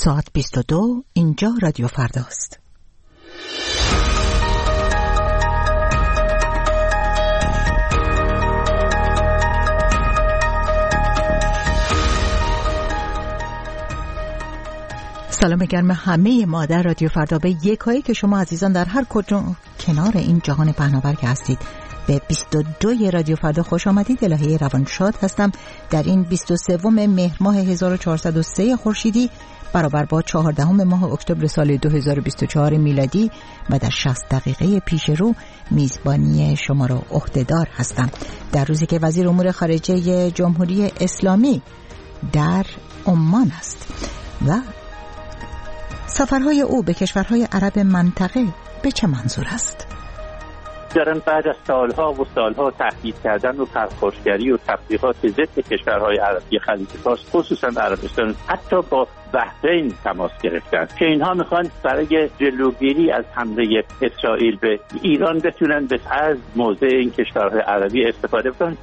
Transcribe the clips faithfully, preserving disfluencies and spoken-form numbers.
ساعت بیست و دو، اینجا رادیو فرداست. سلام گرم همه ما در رادیو فردا به یکایی که شما عزیزان در هر کجا کنار این جهان پهناور که هستید به بیست و دو رادیو فردا خوش آمدید. الهه روانشاد هستم در این بیست و سه مهر ماه هزار و چهارصد و سه خورشیدی برابر با چهاردهم ماه اکتبر سال دو هزار و بیست و چهار میلادی و در شصت دقیقه پیش رو میزبانی شما رو عهده‌دار هستم در روزی که وزیر امور خارجه جمهوری اسلامی در عمان است و سفرهای او به کشورهای عرب منطقه به چه منظور است؟ دارن بعد از سالها و سالها تهدید کردن و پرخاشگری و تبلیغات ضد کشورهای عربی خلیج فارس خصوصا عربستان حتی با بحرین تماس گرفتن که اینها میخوان برای جلوگیری از حمله اسرائیل به ایران بتونن به از موضع این کشورهای عربی استفاده کنن.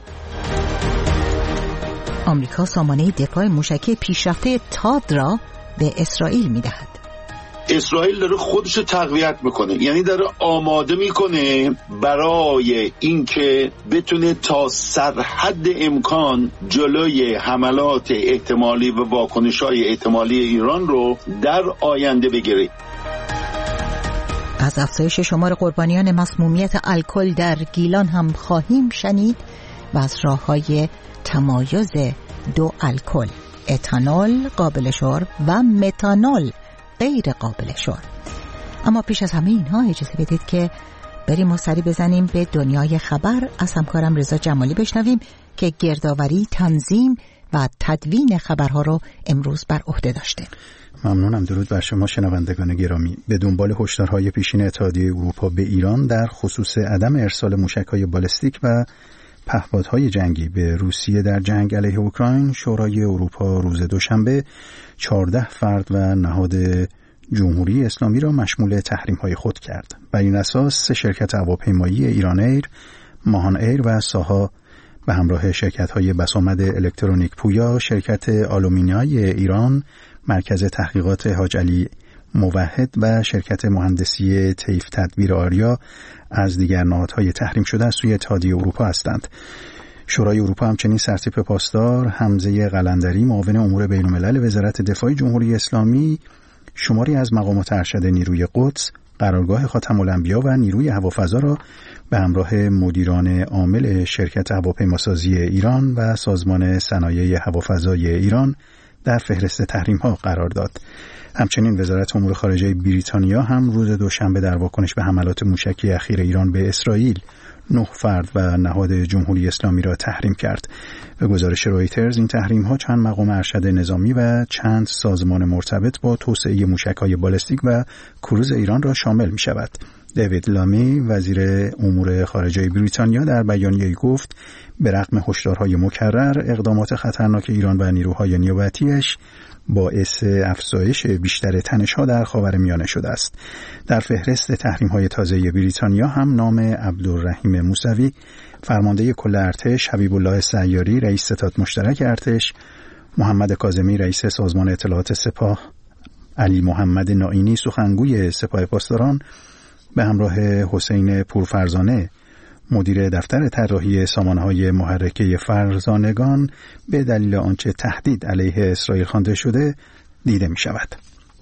آمریکا سامانه دفاع موشکی پیشرفته تاد را به اسرائیل میدهد. اسرائیل داره خودش رو تقویت میکنه، یعنی داره آماده میکنه برای اینکه بتونه تا سرحد امکان جلوی حملات احتمالی و واکنش‌های احتمالی ایران رو در آینده بگیره. از افزایش شمار قربانیان مسمومیت الکل در گیلان هم خواهیم شنید و از راه‌های تمایز دو الکل، اتانول قابل شرب و متانول غیر قابل شرب. اما پیش از همه اینها اجازه بدید که بریم و سری بزنیم به دنیای خبر. از همکارم رضا جمالی بشنویم که گردآوری، تنظیم و تدوین خبرها رو امروز بر عهده داشته. ممنونم. درود بر شما شنوندگان گرامی. به دنبال هشدارهای پیشین اتحادیه اروپا به ایران در خصوص عدم ارسال موشک‌های بالستیک و پهپادهای جنگی به روسیه در جنگ علیه اوکراین، شورای اروپا روز دوشنبه چهارده فرد و نهاد جمهوری اسلامی را مشمول تحریم‌های خود کرد. بر این اساس سه شرکت هواپیمایی ایران ایر، ماهان ایر و ساها به همراه شرکت‌های بسامد الکترونیک پویا، شرکت آلومینیای ایران، مرکز تحقیقات حاج علی موحد و شرکت مهندسی طیف تدبیر آریا از دیگر نهادهای تحریم شده از سوی اتحادیه اروپا هستند. شورای اروپا همچنین سرتیپ پاسدار حمزه قلندری، معاون امور بین‌الملل وزارت دفاع جمهوری اسلامی، شماری از مقامات ارشد نیروی قدس، قرارگاه خاتم الانبیا و نیروی هوافضا را به همراه مدیران عامل شرکت هواپیماسازی ایران و سازمان صنایع هوافضای ایران در فهرست تحریم‌ها قرار داد. همچنین وزارت امور خارجه بریتانیا هم روز دوشنبه در واکنش به حملات موشکی اخیر ایران به اسرائیل نه فرد و نهاد جمهوری اسلامی را تحریم کرد. به گزارش رویترز این تحریم‌ها چند مقام ارشد نظامی و چند سازمان مرتبط با توسعه موشک‌های بالستیک و کروز ایران را شامل می‌شود. دیوید لامی وزیر امور خارجه بریتانیا در بیانیه‌ای گفت به رغم هشدارهای مکرر، اقدامات خطرناک ایران و نیروهای نیابتی‌اش باعث افزایش بیشتر تنش‌ها در خاورمیانه شده است. در فهرست تحریم‌های تازه بریتانیا هم نام عبدالرحیم موسوی، فرمانده کل ارتش، حبیب الله سیاری، رئیس ستاد مشترک ارتش، محمد کاظمی، رئیس سازمان اطلاعات سپاه، علی محمد نائینی، سخنگوی سپاه پاسداران، به همراه حسین پورفرزانه، مدیر دفتر طراحی سامانه‌های محرکه فرزانگان، به دلیل آنچه تهدید علیه اسرائیل خوانده شده دیده می شود.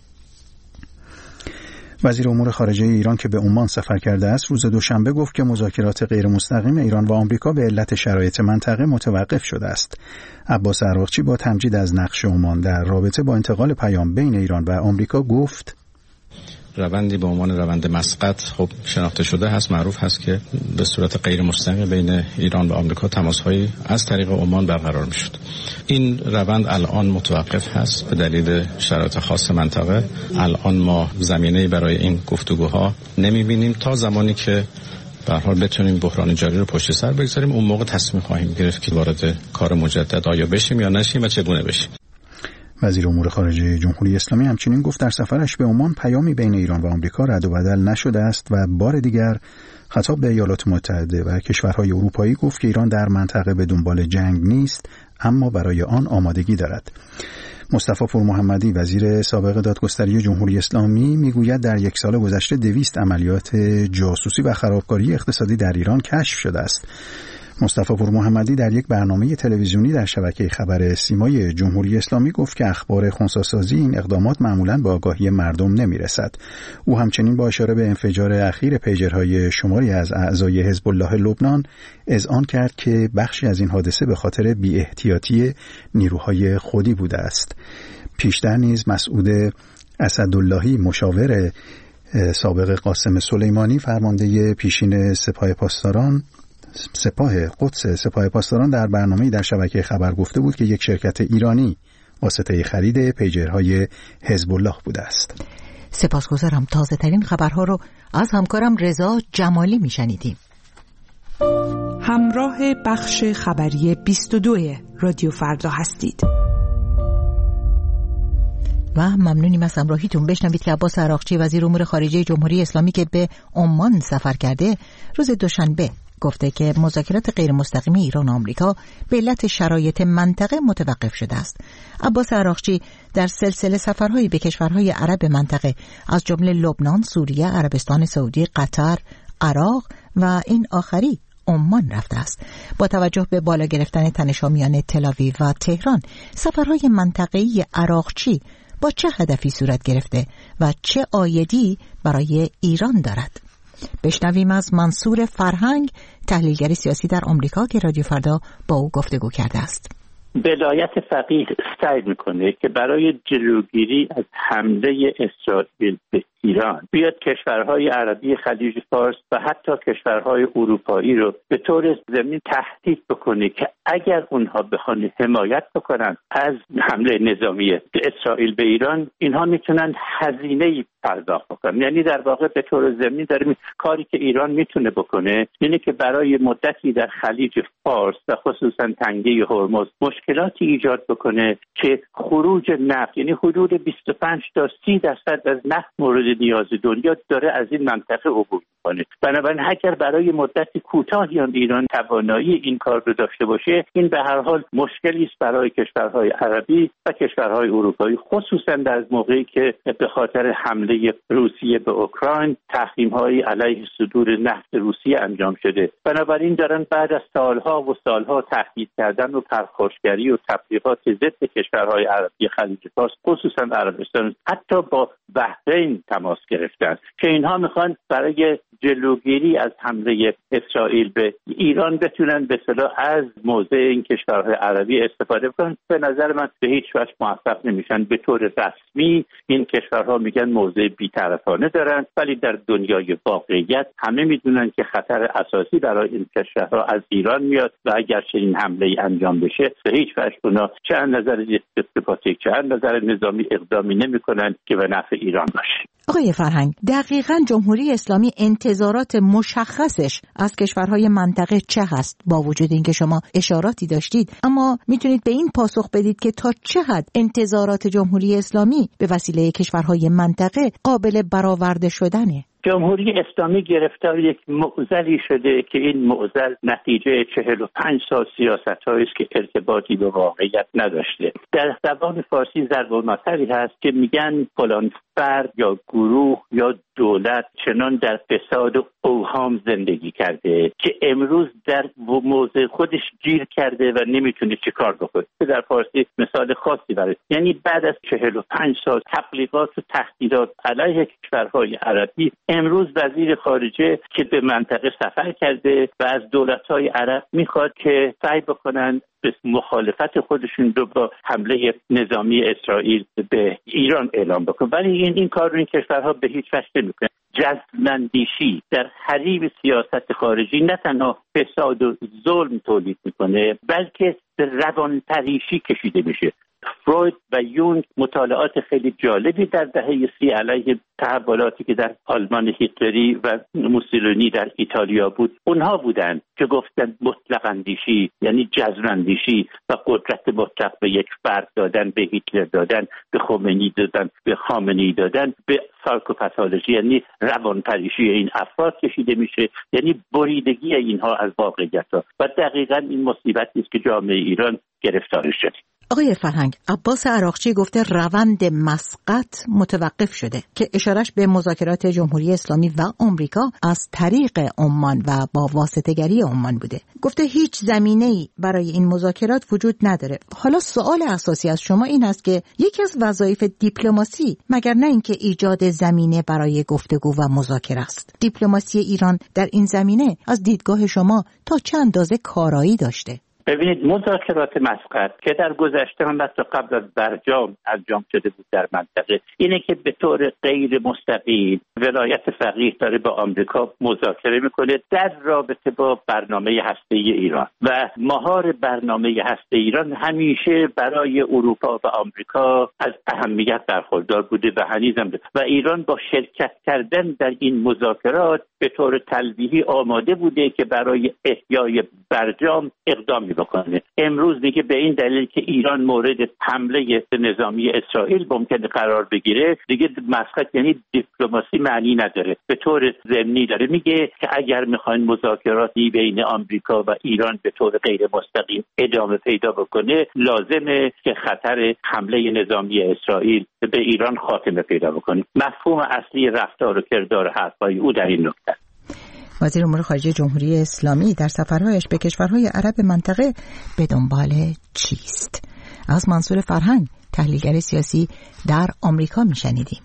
وزیر امور خارجه ایران که به عمان سفر کرده است روز دوشنبه گفت که مذاکرات غیر مستقیم ایران و آمریکا به علت شرایط منطقه متوقف شده است. عباس عراقچی با تمجید از نقش عمان در رابطه با انتقال پیام بین ایران و آمریکا گفت روندی به عنوان روند مسقط خب شناخته شده هست، معروف هست که به صورت غیر مستقیم بین ایران و آمریکا تماس‌هایی از طریق عمان برقرار می‌شد. این روند الان متوقف هست به دلیل شرایط خاص منطقه. الان ما زمینه‌ای برای این گفتگوها نمی‌بینیم تا زمانی که به هر حال بتونیم بحران جاری رو پشت سر بگذاریم. اون موقع تصمیم خواهیم گرفت که وارد کار مجدد آیا بشیم یا نشیم و چگونه بشیم. وزیر امور خارجه جمهوری اسلامی همچنین گفت در سفرش به عمان پیامی بین ایران و آمریکا رد و بدل نشده است و بار دیگر خطاب به ایالات متحده و کشورهای اروپایی گفت که ایران در منطقه به دنبال جنگ نیست، اما برای آن آمادگی دارد. مصطفی پور محمدی وزیر سابق دادگستری جمهوری اسلامی میگوید در یک سال گذشته دویست عملیات جاسوسی و خرابکاری اقتصادی در ایران کشف شده است. مصطفی پور محمدی در یک برنامه تلویزیونی در شبکه خبر سیمای جمهوری اسلامی گفت که اخبار خنثی‌سازی این اقدامات معمولاً به آگاهی مردم نمیرسد. او همچنین با اشاره به انفجار اخیر پیجرهای شماری از اعضای حزب الله لبنان اذعان کرد که بخشی از این حادثه به خاطر بی‌احتیاطی نیروهای خودی بوده است. پیشتر نیز مسعود اسداللهی مشاور سابق قاسم سلیمانی فرمانده پیشین سپاه پاسداران سپاه قدس سپاه پاسداران در برنامه‌ای در شبکه خبر گفته بود که یک شرکت ایرانی واسطه خرید پیجرهای حزب الله بوده است. سپاسگزارم. تازه ترین خبرها رو از همکارم رضا جمالی میشنیدیم. همراه بخش خبری بیست و دو رادیو فردا هستید و ممنونیم از همراهیتون. بشنوید که عباس عراقچی وزیر امور خارجه جمهوری اسلامی که به عمان سفر کرده روز دوشنبه گفته که مذاکرات غیر مستقیم ایران و آمریکا به علت شرایط منطقه متوقف شده است. عباس عراقچی در سلسله سفرهایی به کشورهای عرب منطقه از جمله لبنان، سوریه، عربستان سعودی، قطر، عراق و این آخری عمان رفته است. با توجه به بالا گرفتن تنش‌ها میان تل‌آویو و تهران، سفرهای منطقه‌ای عراقچی با چه هدفی صورت گرفته و چه عایدی برای ایران دارد؟ بشنویم از منصور فرهنگ، تحلیلگر سیاسی در آمریکا که رادیو فردا با او گفتگو کرده است. ولایت فقیه سعی میکنه که برای جلوگیری از حمله اسرائیل به ایران بیاد کشورهای عربی خلیج فارس و حتی کشورهای اروپایی رو به طور ضمنی تهدید بکنه که اگر اونها بخوان حمایت بکنن از حمله نظامی اسرائیل به ایران، اینها میتونن هزینه‌ای پرداخت بکنن. یعنی در واقع به طور ضمنی داره کاری که ایران میتونه بکنه اینه که برای مدتی در خلیج فارس و خصوصا تنگه هرمز مشکلاتی ایجاد بکنه که خروج نفت، یعنی حدود بیست و پنج تا سی درصد از نفت مورد نیاز دنیا داره از این منطقه عبور میکنه. بنابراین اگر برای مدتی کوتاهی ایران توانایی این کار رو داشته باشه، این به هر حال مشکلی است برای کشورهای عربی و کشورهای اروپایی، خصوصا در موقعی که به خاطر حمله روسیه به اوکراین تحریم‌های علیه صدور نفت روسیه انجام شده. بنابراین دارن بعد از سالها و سالها تهدید کردن و پرخاشگری و تبلیغات ضد کشورهای عربی خلیج فارس، خصوصا عربستان، حتی با بحرین تماس گرفتن که اینها میخوان برای جلوگیری از حمله اسرائیل به ایران بتونن به اصطلاح از موضع این کشورهای عربی استفاده کنن. به نظر من به هیچ وجه موفق نمیشن. به طور رسمی این کشورها میگن موضع بی‌طرفانه دارن، ولی در دنیای واقعیت همه میدونن که خطر اساسی برای این کشورها از ایران میاد و اگر چنین حمله‌ای انجام بشه به هیچ وجه اونا چه از نظر دیپلماتیک چه از نظر نظامی اقدامی نمیکنن که به نفع ایران باشه. آقای فرهنگ، دقیقاً جمهوری اسلامی انتظارات مشخصش از کشورهای منطقه چه هست؟ با وجود اینکه شما اشاراتی داشتید، اما میتونید به این پاسخ بدید که تا چه حد انتظارات جمهوری اسلامی به وسیله کشورهای منطقه قابل برآورده شدنه؟ جمهوری اسلامی گرفتار یک معضلی شده که این معضل نتیجه چهل و پنج سال سیاست‌هایی است که ارتباطی به واقعیت نداشته. در زبان فارسی ضرب المثلی هست که میگن فلان فرد یا گروه یا دولت چنان در فساد و اوهام زندگی کرده که امروز در موضع خودش گیر کرده و نمیتونه چه کار بکنه. در فارسی مثال خاصی برای، یعنی بعد از چهل و پنج سال تبلیغات و تهدیدات علیه کشورهای عربی، امروز وزیر خارجه که به منطقه سفر کرده و از دولت‌های عرب میخواد که سعی بکنن به مخالفت خودشون رو با حمله نظامی اسرائیل به ایران اعلام بکنن، ولی این این کار رو این کشورها به هیچ وجه نمی‌کنن. جذب‌اندیشی در حریم سیاست خارجی نه تنها فساد و ظلم تولید میکنه، بلکه روانپریشی کشیده میشه. فروید و یونگ مطالعات خیلی جالبی در دهه سی علیه تحولاتی که در آلمان هیتلری و موسولینی در ایتالیا بود، اونها بودن که گفتن مطلق اندیشی یعنی جذب اندیشی و قدرت مطلق به یک فرد دادن، به هیتلر دادن، به خمینی دادن، به خامنه‌ای دادن، به سایکوپاتولوژی یعنی روانپریشی این افراد کشیده میشه، یعنی بریدگی اینها از واقعیت ها. و دقیقاً این مصیبتی است که جامعه ایران گرفتارش شده. آقای فرهنگ، عباس عراقچی گفته روند مسقط متوقف شده که اشارش به مذاکرات جمهوری اسلامی و آمریکا از طریق عمان و با واسطه‌گری عمان بوده. گفته هیچ زمینه‌ای برای این مذاکرات وجود نداره. حالا سوال اساسی از شما این است که یکی از وظایف دیپلماسی مگر نه اینکه ایجاد زمینه برای گفتگو و مذاکره است؟ دیپلماسی ایران در این زمینه از دیدگاه شما تا چه اندازه کارایی داشته؟ ببینید، مذاکرات مسقط که در گذشته هم حتی قبل از برجام انجام شده بود در منطقه، اینه که به طور غیر مستقیم ولایت فقیه داره با آمریکا مذاکره میکنه در رابطه با برنامه هسته‌ای ایران و مهار برنامه هسته ایران همیشه برای اروپا و آمریکا از اهمیت برخوردار بوده و هنوزم و ایران با شرکت کردن در این مذاکرات به طور تلویحی آماده بوده که برای احیای برجام اقدام بکنه. امروز دیگه به این دلیل که ایران مورد حمله نظامی اسرائیل ممکنه قرار بگیره، دیگه مسقط یعنی دیپلماسی معنی نداره. به طور ضمنی داره میگه که اگر میخواین مذاکراتی بین آمریکا و ایران به طور غیر مستقیم ادامه پیدا بکنه، لازمه که خطر حمله نظامی اسرائیل به ایران خاتمه پیدا بکنه. مفهوم اصلی رفتار و کردار حرفای او در این نکته. وزیر امور خارجه جمهوری اسلامی در سفرهایش به کشورهای عرب منطقه به دنبال چیست؟ از منصور فرهنگ، تحلیلگر سیاسی در آمریکا میشنیدیم.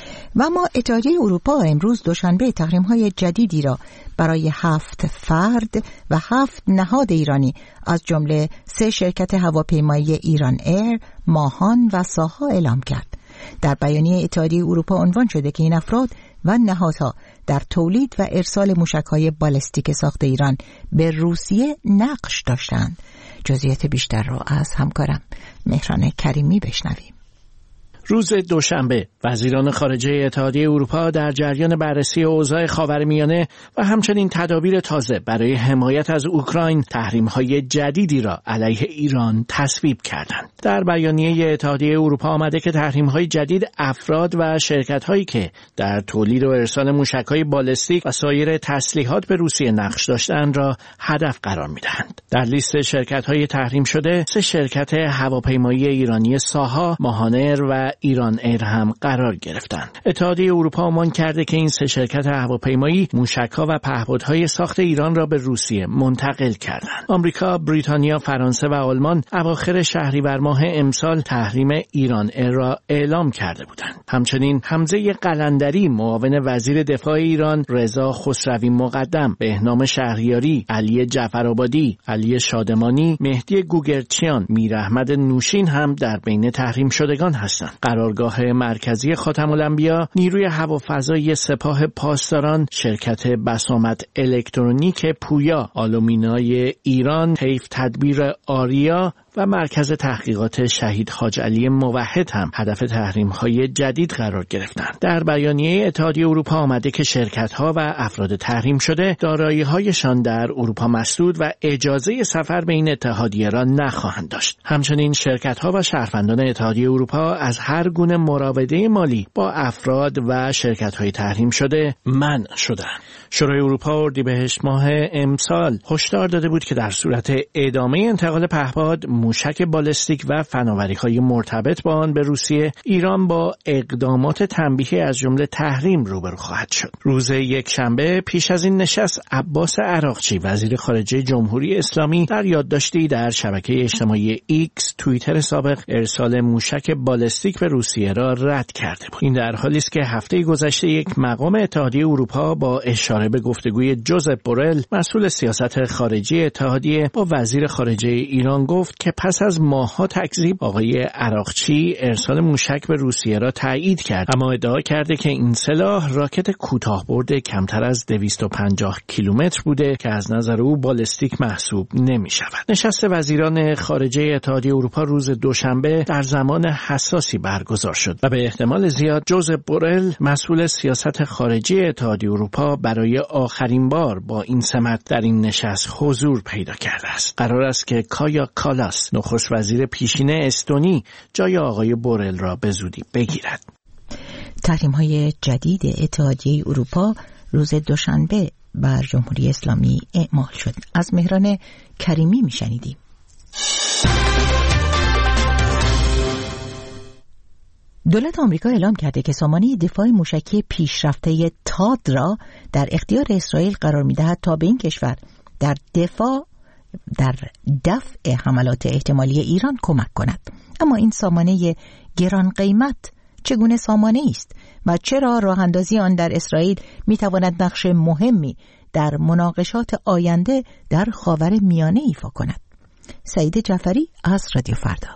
و ما اتحادیه اروپا امروز دوشنبه تحریم‌های جدیدی را برای هفت فرد و هفت نهاد ایرانی از جمله سه شرکت هواپیمایی ایران ایر، ماهان و ساها اعلام کرد. در بیانیه اتحادیه اروپا عنوان شده که این افراد و نهادها در تولید و ارسال موشک‌های بالستیک ساخت ایران به روسیه نقش داشتند. جزئیات بیشتر را از همکارم مهران کریمی بشنویم. روز دوشنبه وزیران خارجه اتحادیه اروپا در جریان بررسی اوضاع خاورمیانه و همچنین تدابیر تازه برای حمایت از اوکراین تحریم‌های جدیدی را علیه ایران تصویب کردند. در بیانیه اتحادیه اروپا آمده که تحریم‌های جدید افراد و شرکت‌هایی که در تولید و ارسال موشک‌های بالستیک و سایر تسلیحات به روسیه نقش داشتند را هدف قرار می‌دهند. در لیست شرکت‌های تحریم شده سه شرکت هواپیمایی ایرانی ساها، ماهانر و ایران ایر هم قرار گرفتند. اتحادیه اروپا عنوان کرده که این سه شرکت هواپیمایی موشک‌ها و پهپادهای ساخت ایران را به روسیه منتقل کردند. آمریکا، بریتانیا، فرانسه و آلمان اواخر شهریور ماه امسال تحریم ایران ایر را اعلام کرده بودند. همچنین حمزه قلندری، معاون وزیر دفاع ایران، رضا خسروی مقدم، بهنام شهریاری، علی جعفرآبادی، علی شادمانی، مهدی گوگرچیان، میر احمد نوشین هم در بین تحریم شدگان هستند. قرارگاه مرکزی خاتم الانبیا، نیروی هوافضایی سپاه پاسداران، شرکت بسامد الکترونیک پویا، آلومینای ایران، حیف تدبیر آریا و مرکز تحقیقات شهید حاج علی موحد هم هدف تحریم‌های جدید قرار گرفتند. در بیانیه اتحادیه اروپا آمده که شرکت‌ها و افراد تحریم شده دارایی‌هایشان در اروپا مسدود و اجازه سفر به این اتحادیه را نخواهند داشت. همچنین شرکت‌ها و شهروندان اتحادیه اروپا از هر گونه مراوده مالی با افراد و شرکت‌های تحریم شده منع شدند. شورای اروپا اردیبهشت ماه امسال هشدار داده بود که در صورت ادامه انتقال پهپاد، موشک بالستیک و فناوری‌های مرتبط با آن به روسیه، ایران با اقدامات تنبیهی از جمله تحریم روبرو خواهد شد. روز یکشنبه پیش از این نشست، عباس عراقچی، وزیر خارجه جمهوری اسلامی، در یادداشتی در شبکه اجتماعی ایکس، توییتر سابق، ارسال موشک بالستیک به روسیه را رد کرده بود. این در حالی است که هفته گذشته یک مقام اتحادیه اروپا با اشاره به گفتگوی جوزپ بورل، مسئول سیاست خارجی اتحادیه، با وزیر خارجه ایران گفت که پس از ماه‌ها تکذیب، آقای عراقچی ارسال موشک به روسیه را تایید کرد، اما ادعا کرده که این سلاح راکت کوتاه‌برد کمتر از دویست و پنجاه کیلومتر بوده که از نظر او بالستیک محسوب نمی‌شود. نشست وزیران خارجه اتحادیه اروپا روز دوشنبه در زمان حساسی برگزار شد و به احتمال زیاد جوزپ بورل، مسئول سیاست خارجی اتحادیه اروپا، برای آخرین بار با این سمت در این نشست حضور پیدا کرده است. قرار است که کایا کالاس، نخست وزیر پیشین استونی، جای آقای بورل را به زودی بگیرد. تحریم‌های جدید اتحادیه اروپا روز دوشنبه بر جمهوری اسلامی اعمال شد. از مهران کریمی میشنیدیم. دولت آمریکا اعلام کرده که سامانه دفاع موشکی پیشرفته تاد را در اختیار اسرائیل قرار می‌دهد تا به این کشور در دفاع در دفع حملات احتمالی ایران کمک کند. اما این سامانه گران قیمت چگونه سامانه است و چرا راه اندازی آن در اسرائیل می‌تواند نقش مهمی در مناقشات آینده در خاورمیانه ایفا کند؟ سعید جعفری از رادیو فردا.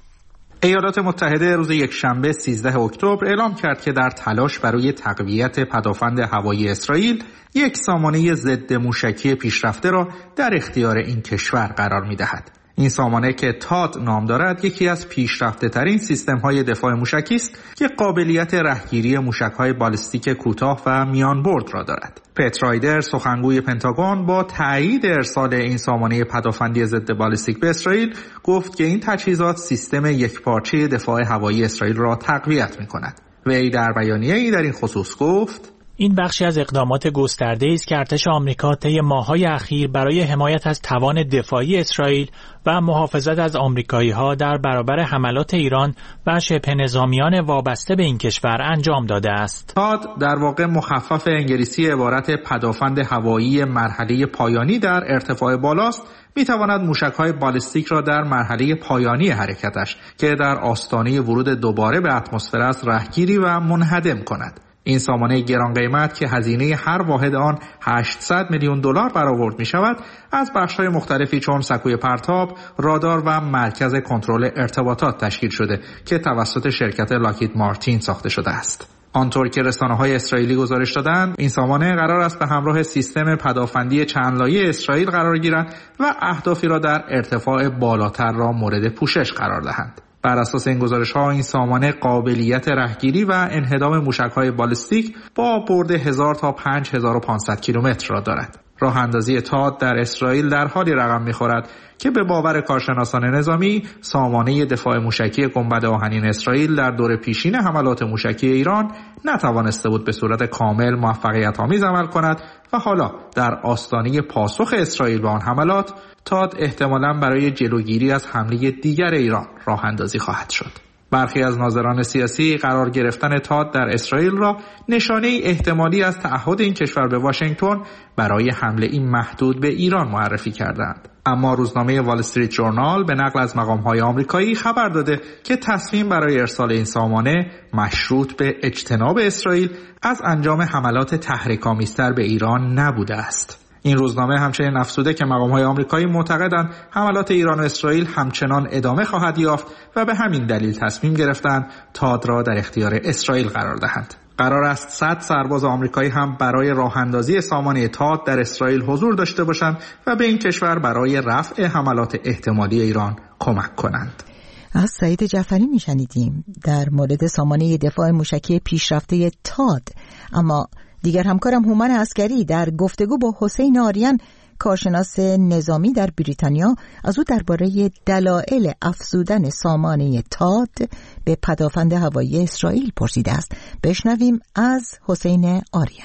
ایالات متحده روز یکشنبه سیزده اکتبر اعلام کرد که در تلاش برای تقویت پدافند هوایی اسرائیل یک سامانه ضد موشکی پیشرفته را در اختیار این کشور قرار می‌دهد. این سامانه که تاد نام دارد یکی از پیشرفته ترین سیستم های دفاع موشکی است که قابلیت رهگیری موشک های بالستیک کوتاه و میان برد را دارد. پت رایدر سخنگوی پنتاگون با تایید ارسال این سامانه پدافندی ضد بالستیک به اسرائیل گفت که این تجهیزات سیستم یکپارچه دفاع هوایی اسرائیل را تقویت می‌کند. وی در بیانیه‌ای در این خصوص گفت: این بخشی از اقدامات گسترده‌ای است که ارتش آمریکا طی ماه‌های اخیر برای حمایت از توان دفاعی اسرائیل و محافظت از آمریکایی‌ها در برابر حملات ایران و شبه نظامیان وابسته به این کشور انجام داده است. تاد در واقع مخفف انگلیسی عبارت پدافند هوایی مرحله پایانی در ارتفاع بالاست، می‌تواند موشک‌های بالستیک را در مرحله پایانی حرکتش که در آستانه ورود دوباره به اتمسفر است رهگیری و منهدم کند. این سامانه گران قیمت که هزینه هر واحد آن هشتصد میلیون دلار برآورد می شود، از بخش‌های مختلفی چون سکوی پرتاب، رادار و مرکز کنترل ارتباطات تشکیل شده که توسط شرکت لاکهید مارتین ساخته شده است. آنطور که رسانه‌های اسرائیلی گزارش دادند، این سامانه قرار است به همراه سیستم پدافندی چند لایه اسرائیل قرار گیرد و اهدافی را در ارتفاع بالاتر را مورد پوشش قرار دهند. بر اساس این گزارش‌ها این سامانه قابلیت رهگیری و انهدام موشک‌های بالستیک با برد هزار تا پنج هزار و پانصد کیلومتر را دارد. راه اندازی تاد در اسرائیل در حالی رقم می‌خورد که به باور کارشناسان نظامی سامانه دفاع موشکی گنبد آهنین اسرائیل در دور پیشین حملات موشکی ایران نتوانسته بود به صورت کامل موفقیت‌آمیز عمل کند و حالا در آستانه پاسخ اسرائیل به آن حملات تاد احتمالاً برای جلوگیری از حمله دیگر ایران راه اندازی خواهد شد. برخی از ناظران سیاسی قرار گرفتن تاد در اسرائیل را نشانه احتمالی از تعهد این کشور به واشنگتن برای حمله این محدود به ایران معرفی کردند. اما روزنامه وال استریت جورنال به نقل از مقام‌های آمریکایی خبر داده که تصمیم برای ارسال این سامانه مشروط به اجتناب اسرائیل از انجام حملات تحریک‌آمیزتر به ایران نبوده است. این روزنامه همچنین افزوده که مقام‌های آمریکایی معتقدند حملات ایران و اسرائیل همچنان ادامه خواهد یافت و به همین دلیل تصمیم گرفتند تاد را در اختیار اسرائیل قرار دهند. قرار است صد سرباز آمریکایی هم برای راه اندازی سامانه تاد در اسرائیل حضور داشته باشند و به این کشور برای رفع حملات احتمالی ایران کمک کنند. از سعید جعفری میشنیدیم در مورد سامانه دفاع موشکی پیشرفته تاد. اما دیگر همکارم هومن عسکری در گفتگو با حسین آریان کارشناس نظامی در بریتانیا از او درباره دلایل افزودن سامانه تاد به پدافند هوایی اسرائیل پرسیده است. بشنویم از حسین آریان.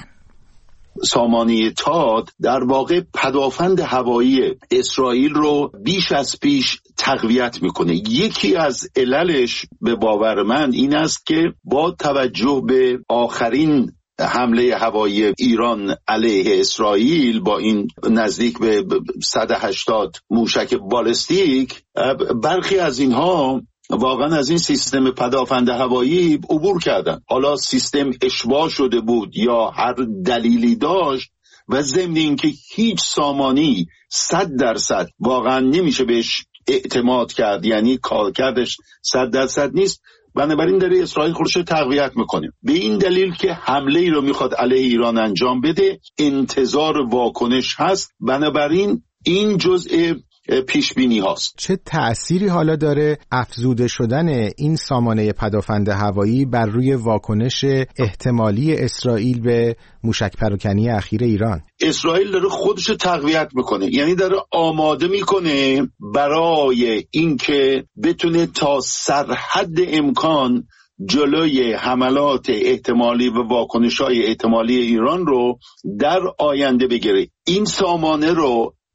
سامانه تاد در واقع پدافند هوایی اسرائیل رو بیش از پیش تقویت میکنه. یکی از عللش به باور من این است که با توجه به آخرین حمله هوایی ایران علیه اسرائیل با این نزدیک به صد و هشتاد موشک بالستیک، برخی از اینها واقعا از این سیستم پدافند هوایی عبور کردن. حالا سیستم اشباع شده بود یا هر دلیلی داشت و ضمن اینکه هیچ سامانی صد درصد واقعا نمیشه بهش اعتماد کرد، یعنی کارکردش صد درصد نیست، بنابراین داره اسرائیل خودش رو تقویت میکنه. به این دلیل که حمله ای رو میخواد علیه ایران انجام بده، انتظار واکنش هست، بنابراین این جزء پیش بینی هاست. چه تأثیری حالا داره افزوده شدن این سامانه پدافند هوایی بر روی واکنش احتمالی اسرائیل به موشک پراکنی اخیر ایران؟ اسرائیل داره خودش رو تقویت میکنه، یعنی داره آماده میکنه برای اینکه بتونه تا سرحد امکان جلوی حملات احتمالی و واکنش‌های احتمالی ایران رو در آینده بگیره. این سامانه رو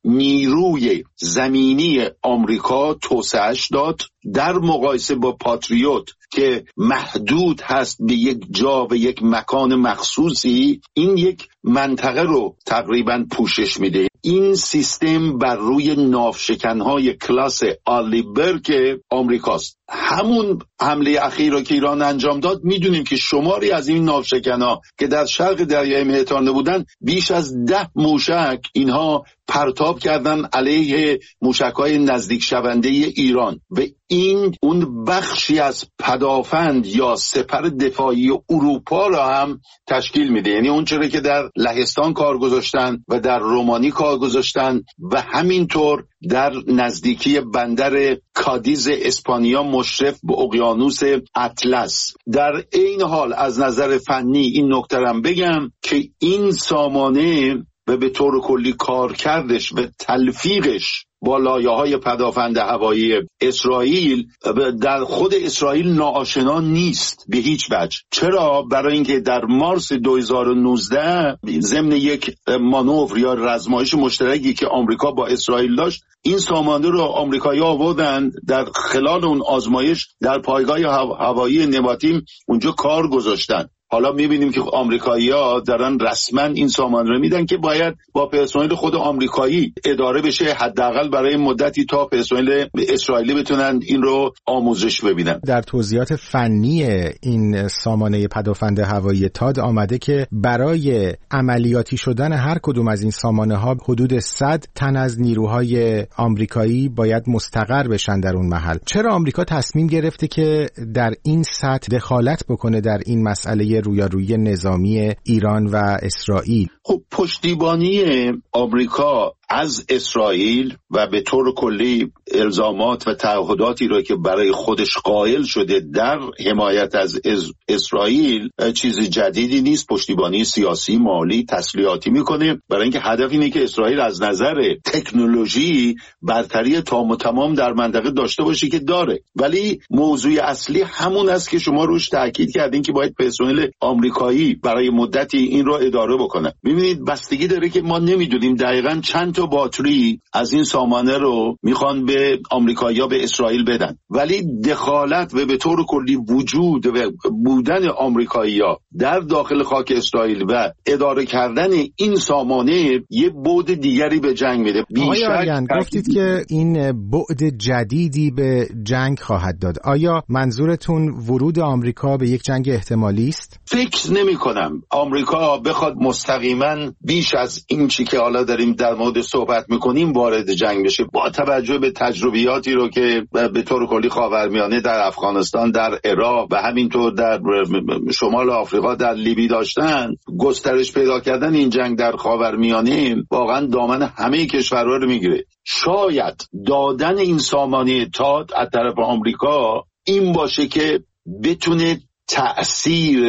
نیروی زمینی آمریکا توسعه‌اش داد در مقایسه با پاتریوت که محدود هست به یک جا و یک مکان مخصوصی. این یک منطقه رو تقریبا پوشش میده. این سیستم بر روی ناوشکن‌های کلاس آلیبرگ آمریکاست. همون حمله اخیر رو که ایران انجام داد، میدونیم که شماری از این ناوشکن‌ها که در شرق دریای مدیترانه بودن، بیش از ده موشک اینها پرتاب کردن علیه موشک‌های نزدیک شونده ایران و این اون بخشی از پدافند یا سپر دفاعی اروپا را هم تشکیل میده. یعنی اون چیزی که در لهستان کار گذاشتن و در رومانی کار گذاشتن و همینطور در نزدیکی بندر کادیز اسپانیا مشرف به اقیانوس اطلس. در این حال از نظر فنی این نکته را بگم که این سامانه و به طور کلی کارکردش و تلفیقش با لایه‌های پدافند هوایی اسرائیل در خود اسرائیل ناآشنا نیست به هیچ وجه. چرا؟ برای اینکه در مارس دو هزار و نوزده ضمن یک مانور یا رزمایش مشترکی که آمریکا با اسرائیل داشت، این سامانه رو آمریکایی‌ها آوردند. در خلال اون آزمایش در پایگاه هوایی نواتیم اونجا کار گذاشتن. حالا می‌بینیم که آمریکایی‌ها دارن رسما این سامان رو میدن که باید با پرسنل خود آمریکایی اداره بشه، حداقل برای مدتی تا پرسنل اسرائیلی بتونن این رو آموزش ببینن. در توضیحات فنی این سامانه پدافند هوایی تاد آمده که برای عملیاتی شدن هر کدوم از این سامانه‌ها حدود صد تن از نیروهای آمریکایی باید مستقر بشن در اون محل. چرا آمریکا تصمیم گرفته که در این سطح دخالت بکنه در این مسئله رویارویی نظامی ایران و اسرائیل؟ خب پشتیبانی آمریکا از اسرائیل و به طور کلی الزامات و تعهداتی را که برای خودش قائل شده در حمایت از اسرائیل چیز جدیدی نیست. پشتیبانی سیاسی، مالی، تسلیحاتی میکنه برای اینکه هدف اینه که اسرائیل از نظر تکنولوژی برتری تام و تمام در منطقه داشته باشه که داره. ولی موضوع اصلی همون است که شما روش تاکید کردین که باید پرسنل آمریکایی برای مدتی این رو اداره بکنه. ببینید بستگی داره که ما نمیدونیم دقیقاً چند تا باتری از این سامانه رو میخوان به آمریکایی‌ها به اسرائیل بدن، ولی دخالت و به طور کلی وجود و بودن آمریکایی‌ها در داخل خاک اسرائیل و اداره کردن این سامانه یه بعد دیگری به جنگ میده. آقای آریان گفتید که این بعد جدیدی به جنگ خواهد داد. آیا منظورتون ورود آمریکا به یک جنگ احتمالی است؟ فکر نمی کنم آمریکا بخواد مستقیما بیش از این چی که حالا داریم در مورد صحبت میکنیم وارد جنگ بشه. با توجه به تجربیاتی رو که به طور کلی خاورمیانه در افغانستان، در عراق و همینطور در شمال آفریقا، در لیبی داشتن، گسترش پیدا کردن این جنگ در خاورمیانه واقعا دامن همه کشورها رو میگیره. شاید دادن این سامانه تاد از طرف آمریکا این باشه که بتونه تأثیر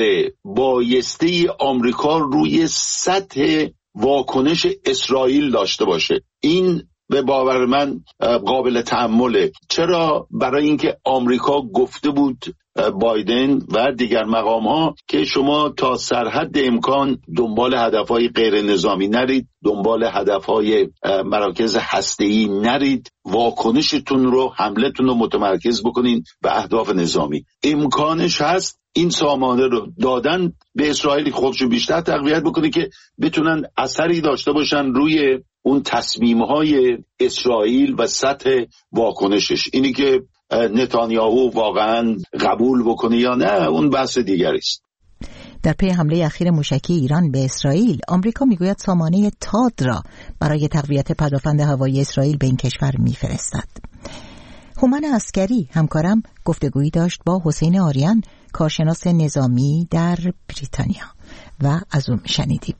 بایسته آمریکا روی سطح واکنش اسرائیل داشته باشه. این به باور من قابل تأمله. چرا؟ برای اینکه آمریکا گفته بود بایدن و دیگر مقام ها که شما تا سرحد امکان دنبال هدفهای غیر نظامی نرید، دنبال هدفهای مراکز هسته‌ای نرید، واکنشتون رو، حملتون رو متمرکز بکنین به اهداف نظامی. امکانش هست این سامانه رو دادن به اسرائیل خودشو بیشتر تقویت بکنه که بتونن اثری داشته باشن روی اون تصمیم‌های اسرائیل و سطح واکنشش. اینی که نتانیاهو واقعا قبول بکنه یا نه اون بحث دیگری است. در پی حمله اخیر موشکی ایران به اسرائیل، آمریکا میگوید سامانه تاد را برای تقویت پدافند هوایی اسرائیل به این کشور میفرستد. هومن عسکری همکارم گفتگویی داشت با حسین آریان، کارشناس نظامی در بریتانیا، و از اون شنیدیم.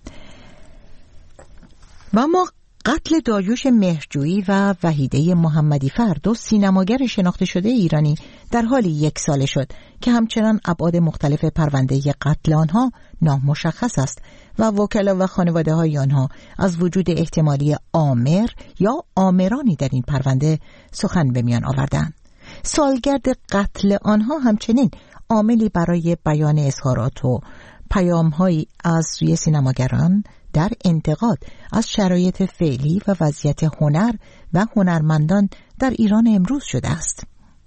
و ما قتل داریوش مهرجویی و وحیده محمدی فر، دو سینماگر شناخته شده ایرانی، در حالی یک ساله شد که همچنان ابعاد مختلف پرونده قتل آنها نامشخص است و وکلا و خانواده های آنها از وجود احتمالی آمر یا آمرانی در این پرونده سخن به میان آوردند. سالگرد قتل آنها همچنین عاملی برای بیان اظهارات و پیام‌هایی از سوی سینماگران در انتقاد از شرایط فعلی و وضعیت هنر و هنرمندان در ایران امروز شده است.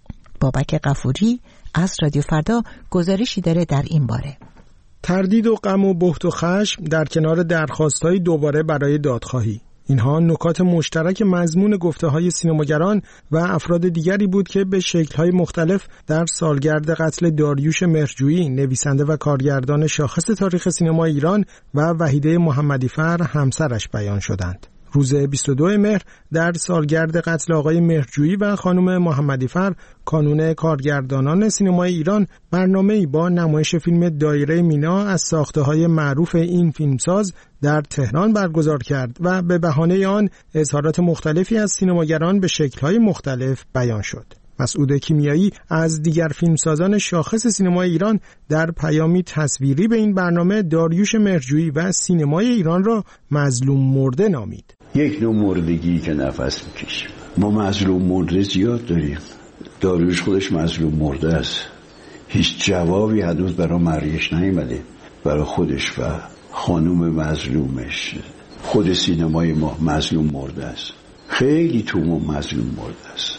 بابک غفوری از رادیو فردا گزارشی داره در این باره. تردید و غم و بهت و خشم در کنار درخواست‌های دوباره برای دادخواهی، اینها نکات مشترک مضمون گفته‌های سینماگران و افراد دیگری بود که به شکل‌های مختلف در سالگرد قتل داریوش مهرجویی، نویسنده و کارگردان شاخص تاریخ سینما ایران، و وحیده محمدیفر همسرش بیان شدند. روز بیست و دوم مهر در سالگرد قتل آقای مهرجویی و خانم محمدیفر، کانون کارگردانان سینمای ایران برنامه‌ای با نمایش فیلم دایره مینا از ساخته‌های معروف این فیلمساز در تهران برگزار کرد و به بهانه آن اظهارات مختلفی از سینماگران به شکل‌های مختلف بیان شد. مسعود کیمیایی از دیگر فیلمسازان شاخص سینمای ایران در پیامی تصویری به این برنامه داریوش مهرجویی و سینمای ایران را مظلوم مرده نامید. یک نوع مردگی که نفس میکشیم. ما مظلوم مرده زیاد داریم. داریوش خودش مظلوم مرده است. هیچ جوابی هنوز برای مرگش نیامده. برای خودش و خانوم مظلومش. خود سینمای ما مظلوم مرده است. خیلی تو ما مظلوم مرده است.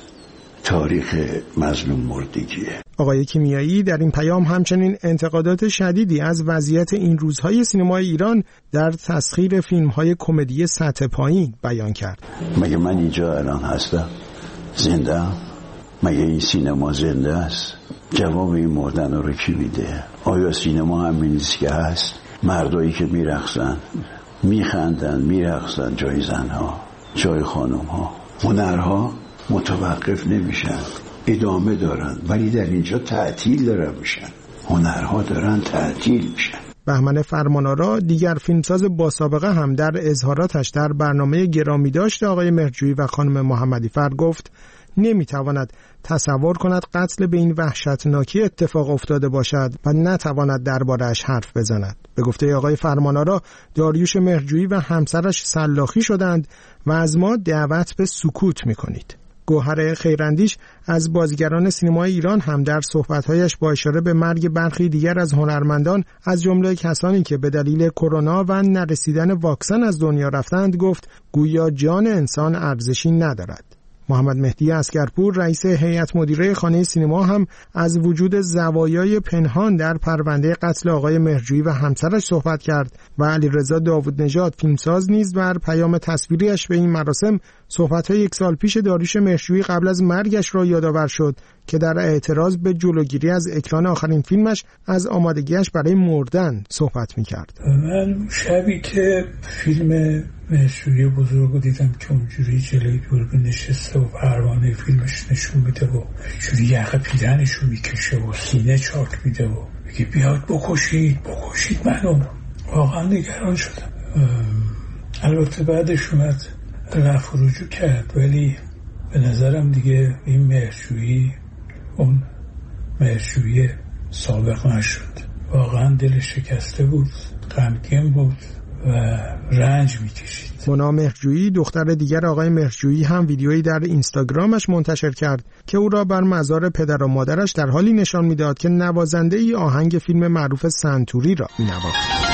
تاریخ مظلوم مردگیه. آقای کیمیایی در این پیام همچنین انتقادات شدیدی از وضعیت این روزهای سینمای ایران در تسخیر فیلم‌های کمدی سطح پایین بیان کرد. مگه من اینجا الان هستم؟ زنده ام؟ مگه این سینما زنده است؟ جواب این مردن رو کی میده؟ آیا سینما همین نیست که هست؟ مردایی که میرقصن، میخندن، میرقصن، جای زنها، جای خانمها. هنرها متوقف نمیشن، ادامه دارن، ولی در اینجا تعطیل دارن میشن. هنرها دارن تعطیل میشن. بهمن فرمانآرا دیگر فیلمساز با سابقه هم در اظهاراتش در برنامه گرامی داشت آقای مهرجویی و خانم محمدیفر گفت نمیتواند تصور کند قتل به این وحشتناکی اتفاق افتاده باشد و نتواند درباره‌اش حرف بزند. به گفته آقای فرمانآرا، داریوش مهرجویی و همسرش سلاخی شدند و از ما دعوت به سکوت میکنید. گوهر خیراندیش از بازیگران سینمای ایران هم در صحبت‌هایش با اشاره به مرگ برخی دیگر از هنرمندان از جمله کسانی که به دلیل کرونا و نرسیدن واکسن از دنیا رفتند گفت گویا جان انسان ارزشی ندارد. محمد مهدی عسگرپور رئیس هیئت مدیره خانه سینما هم از وجود زوایای پنهان در پرونده قتل آقای مهرجویی و همسرش صحبت کرد و علیرضا داوود نژاد فیلمساز نیز بر پیام تصویریش به این مراسم صحبت‌های یک سال پیش داریوش مهرجویی قبل از مرگش را یادآور شد که در اعتراض به جلوگیری از اکران آخرین فیلمش از آمادگیش برای مردن صحبت می‌کرد. من شبی که فیلم مهرجویی بزرگ رو دیدم که اونجوری جلوی دوربین نشسته و پروانه فیلمش نشون میده و جوری یقه پیرنشو میکشه و سینه چاک میده و میگه بیاد بکشید بکشید منو. واقعا نگران شدم. البته بعدش اومد رفع و رجوع کرد، ولی به نظرم دیگه این مهرجویی اون مهرجویی سابق نشد. واقعا دلش شکسته بود، غمگین بود و رنج میکشید. مونا مهرجویی دختر دیگر آقای مهرجویی هم ویدیویی در اینستاگرامش منتشر کرد که او را بر مزار پدر و مادرش در حالی نشان میداد که نوازنده ای آهنگ فیلم معروف سنتوری را مینواخت.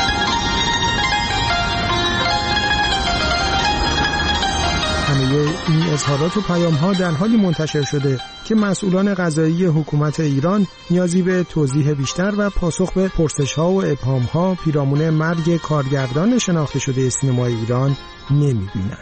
همه این اظهارات و پیام‌ها در حالی منتشر شده که مسئولان قضایی حکومت ایران نیازی به توضیح بیشتر و پاسخ به پرسش‌ها و ابهام‌ها پیرامون مرگ کارگردان شناخته شده سینمای ایران نمی‌بینند.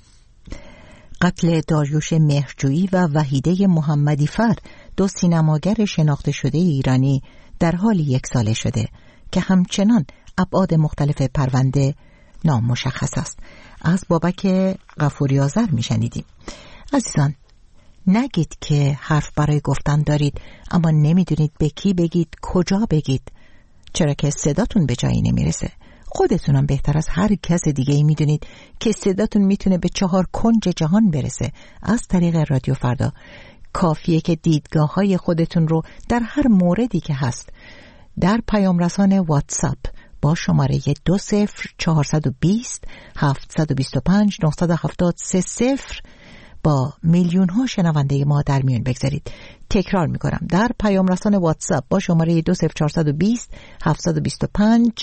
قتل داریوش مهرجویی و وحیده محمدیفر، دو سینماگر شناخته شده ایرانی، در حال یک ساله شده که همچنان ابعاد مختلف پرونده نامشخص است. از بابک غفوری آذر میشنیدیم. عزیزان، نگید که حرف برای گفتن دارید اما نمیدونید به کی بگید، کجا بگید، چرا که صداتون به جایی نمیرسه. خودتونم بهتر از هر کس دیگه ای میدونید که صداتون میتونه به چهار کنج جهان برسه از طریق رادیو فردا. کافیه که دیدگاه های خودتون رو در هر موردی که هست در پیام رسان واتساپ با شماره دو صفر چهارصد و بیست هفتصد و بیست و پنج نهصد و هفتاد سه صفر با میلیون ها شنونده ما در میون بگذارید. تکرار میکنم، در پیام رسان واتساپ با شماره دو صفر چهارصد و بیست هفتصد و بیست و پنج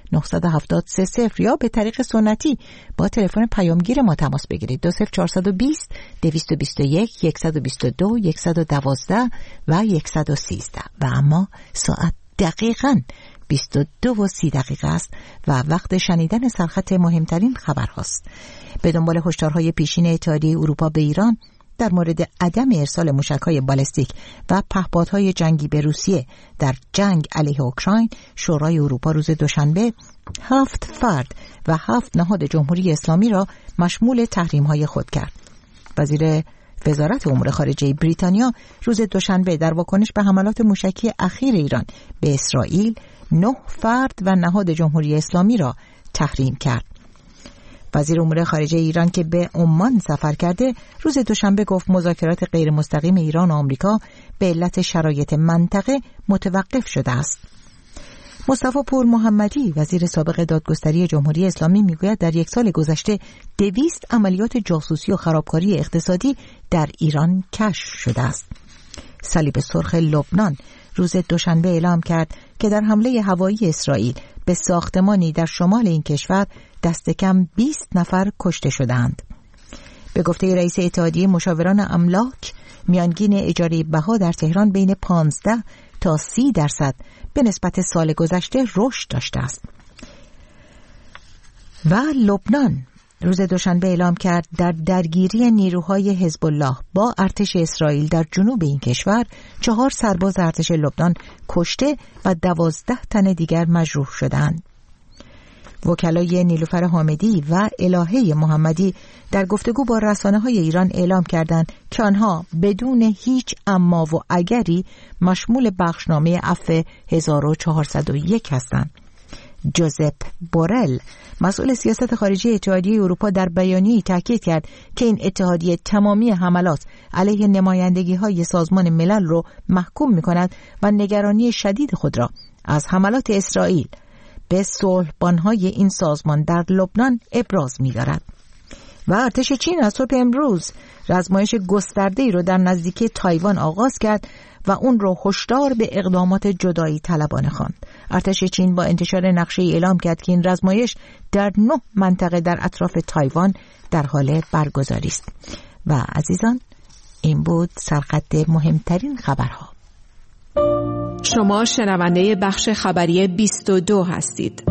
نه هفت صفر صفر یا به طریق سنتی با تلفن پیامگیر ما تماس بگیرید. دو صفر چهارصد و بیست دویست و بیست و یک صد و بیست و دو صد و دوازده و صد و سیزده و اما ساعت دقیقاً بیست و دو و سی دقیقه است و وقت شنیدن سرخط مهمترین خبرهاست. به دنبال هشدارهای پیشین اتحادیه اروپا به ایران در مورد عدم ارسال موشک‌های بالستیک و پهپادهای جنگی به روسیه در جنگ علیه اوکراین، شورای اروپا روز دوشنبه هفت فرد و هفت نهاد جمهوری اسلامی را مشمول تحریم‌های خود کرد. وزیر وزارت امور خارجه بریتانیا روز دوشنبه در واکنش به حملات موشکی اخیر ایران به اسرائیل نه فرد و نهاد جمهوری اسلامی را تحریم کرد. وزیر امور خارجه ایران که به عمان سفر کرده روز دوشنبه گفت مذاکرات غیر مستقیم ایران و آمریکا به علت شرایط منطقه متوقف شده است. مصطفی پور محمدی وزیر سابق دادگستری جمهوری اسلامی میگوید در یک سال گذشته دویست عملیات جاسوسی و خرابکاری اقتصادی در ایران کشف شده است. صلیب سرخ لبنان روز دوشنبه اعلام کرد که در حمله هوایی اسرائیل به ساختمانی در شمال این کشور دست کم بیست نفر کشته شدند. به گفته رئیس اتحادیه مشاوران املاک، میانگین اجاره بها در تهران بین پانزده تا سی درصد به نسبت سال گذشته رشد داشته است. و لبنان روز دوشنبه اعلام کرد در درگیری نیروهای حزب الله با ارتش اسرائیل در جنوب این کشور چهار سرباز ارتش لبنان کشته و دوازده تن دیگر مجروح شدند. وکلای نیلوفر حامدی و الهه محمدی در گفتگو با رسانه‌های ایران اعلام کردند که آنها بدون هیچ اما و اگری مشمول بخشنامه عفو هزار و چهارصد و یک هستند. جوزپ بورل مسئول سیاست خارجی اتحادیه اروپا در بیانیه‌ای تاکید کرد که این اتحادیه تمامی حملات علیه نمایندگی‌های سازمان ملل را محکوم می‌کند و نگرانی شدید خود را از حملات اسرائیل به صلح‌بان‌های این سازمان در لبنان ابراز می‌دارد. و ارتش چین از صبح امروز رزمایش گسترده‌ای را در نزدیکی تایوان آغاز کرد و اون را هشدار به اقدامات جدایی طلبانه خواند. ارتش چین با انتشار نقشه‌ای اعلام کرد که این رزمایش در نه منطقه در اطراف تایوان در حال برگزاری است. و عزیزان، این بود سرخط مهمترین خبرها. شما شنونده بخش خبری بیست و دو هستید.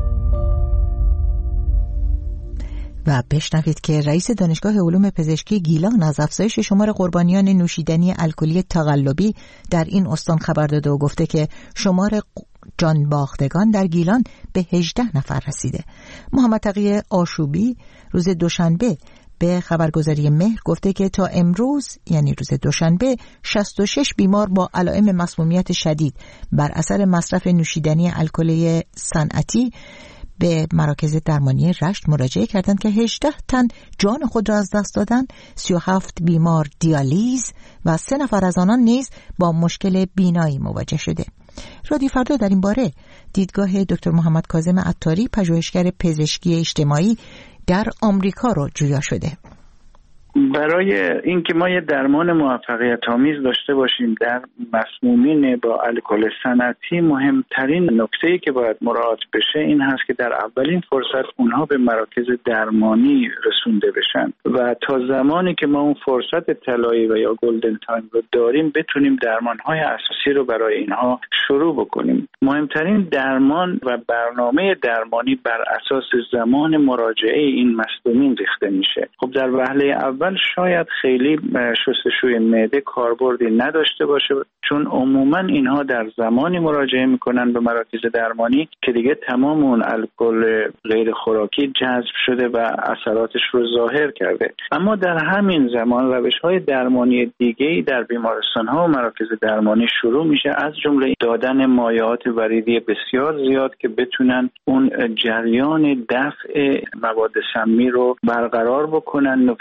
و بشنوید که رئیس دانشگاه علوم پزشکی گیلان از افزایش شمار قربانیان نوشیدنی الکلی تقلبی در این استان خبر داده و گفته که شمار جان باختگان در گیلان به هجده نفر رسیده. محمد تقی آشوبی روز دوشنبه به خبرگزاری مهر گفته که تا امروز یعنی روز دوشنبه شصت و شش بیمار با علائم مسمومیت شدید بر اثر مصرف نوشیدنی الکلی صنعتی به مراکز درمانی رشت مراجعه کردند که هجده تن جان خود را از دست دادند، سی و هفت بیمار دیالیز و سه نفر از آنان نیز با مشکل بینایی مواجه شده. رادیو فردا در این باره دیدگاه دکتر محمد کاظم عطاری پژوهشگر پزشکی اجتماعی در آمریکا را جویا شده. برای اینکه ما یه درمان موفقیت آمیز داشته باشیم در مسمومین با الکل صنعتی، مهمترین نکته‌ای که باید مراعات بشه این هست که در اولین فرصت اونها به مراکز درمانی رسونده بشن و تا زمانی که ما اون فرصت طلایی و یا گلدن تایم رو داریم بتونیم درمان‌های اساسی رو برای اینها شروع بکنیم. مهمترین درمان و برنامه درمانی بر اساس زمان مراجعه این مسمومین ریخته میشه. خب در وهله اول شاید خیلی شستشوی معده کاربردی نداشته باشه، چون عموما اینها در زمانی مراجعه میکنن به مراکز درمانی که دیگه تمام اون الکل غیر خوراکی جذب شده و اثراتش رو ظاهر کرده. اما در همین زمان روش‌های درمانی دیگه‌ای در بیمارستان‌ها و مراکز درمانی شروع میشه، از جمله دادن مایعات وریدی بسیار زیاد که بتونن اون جریان دفع مواد سمی رو برقرار بکنن. نکته دیگه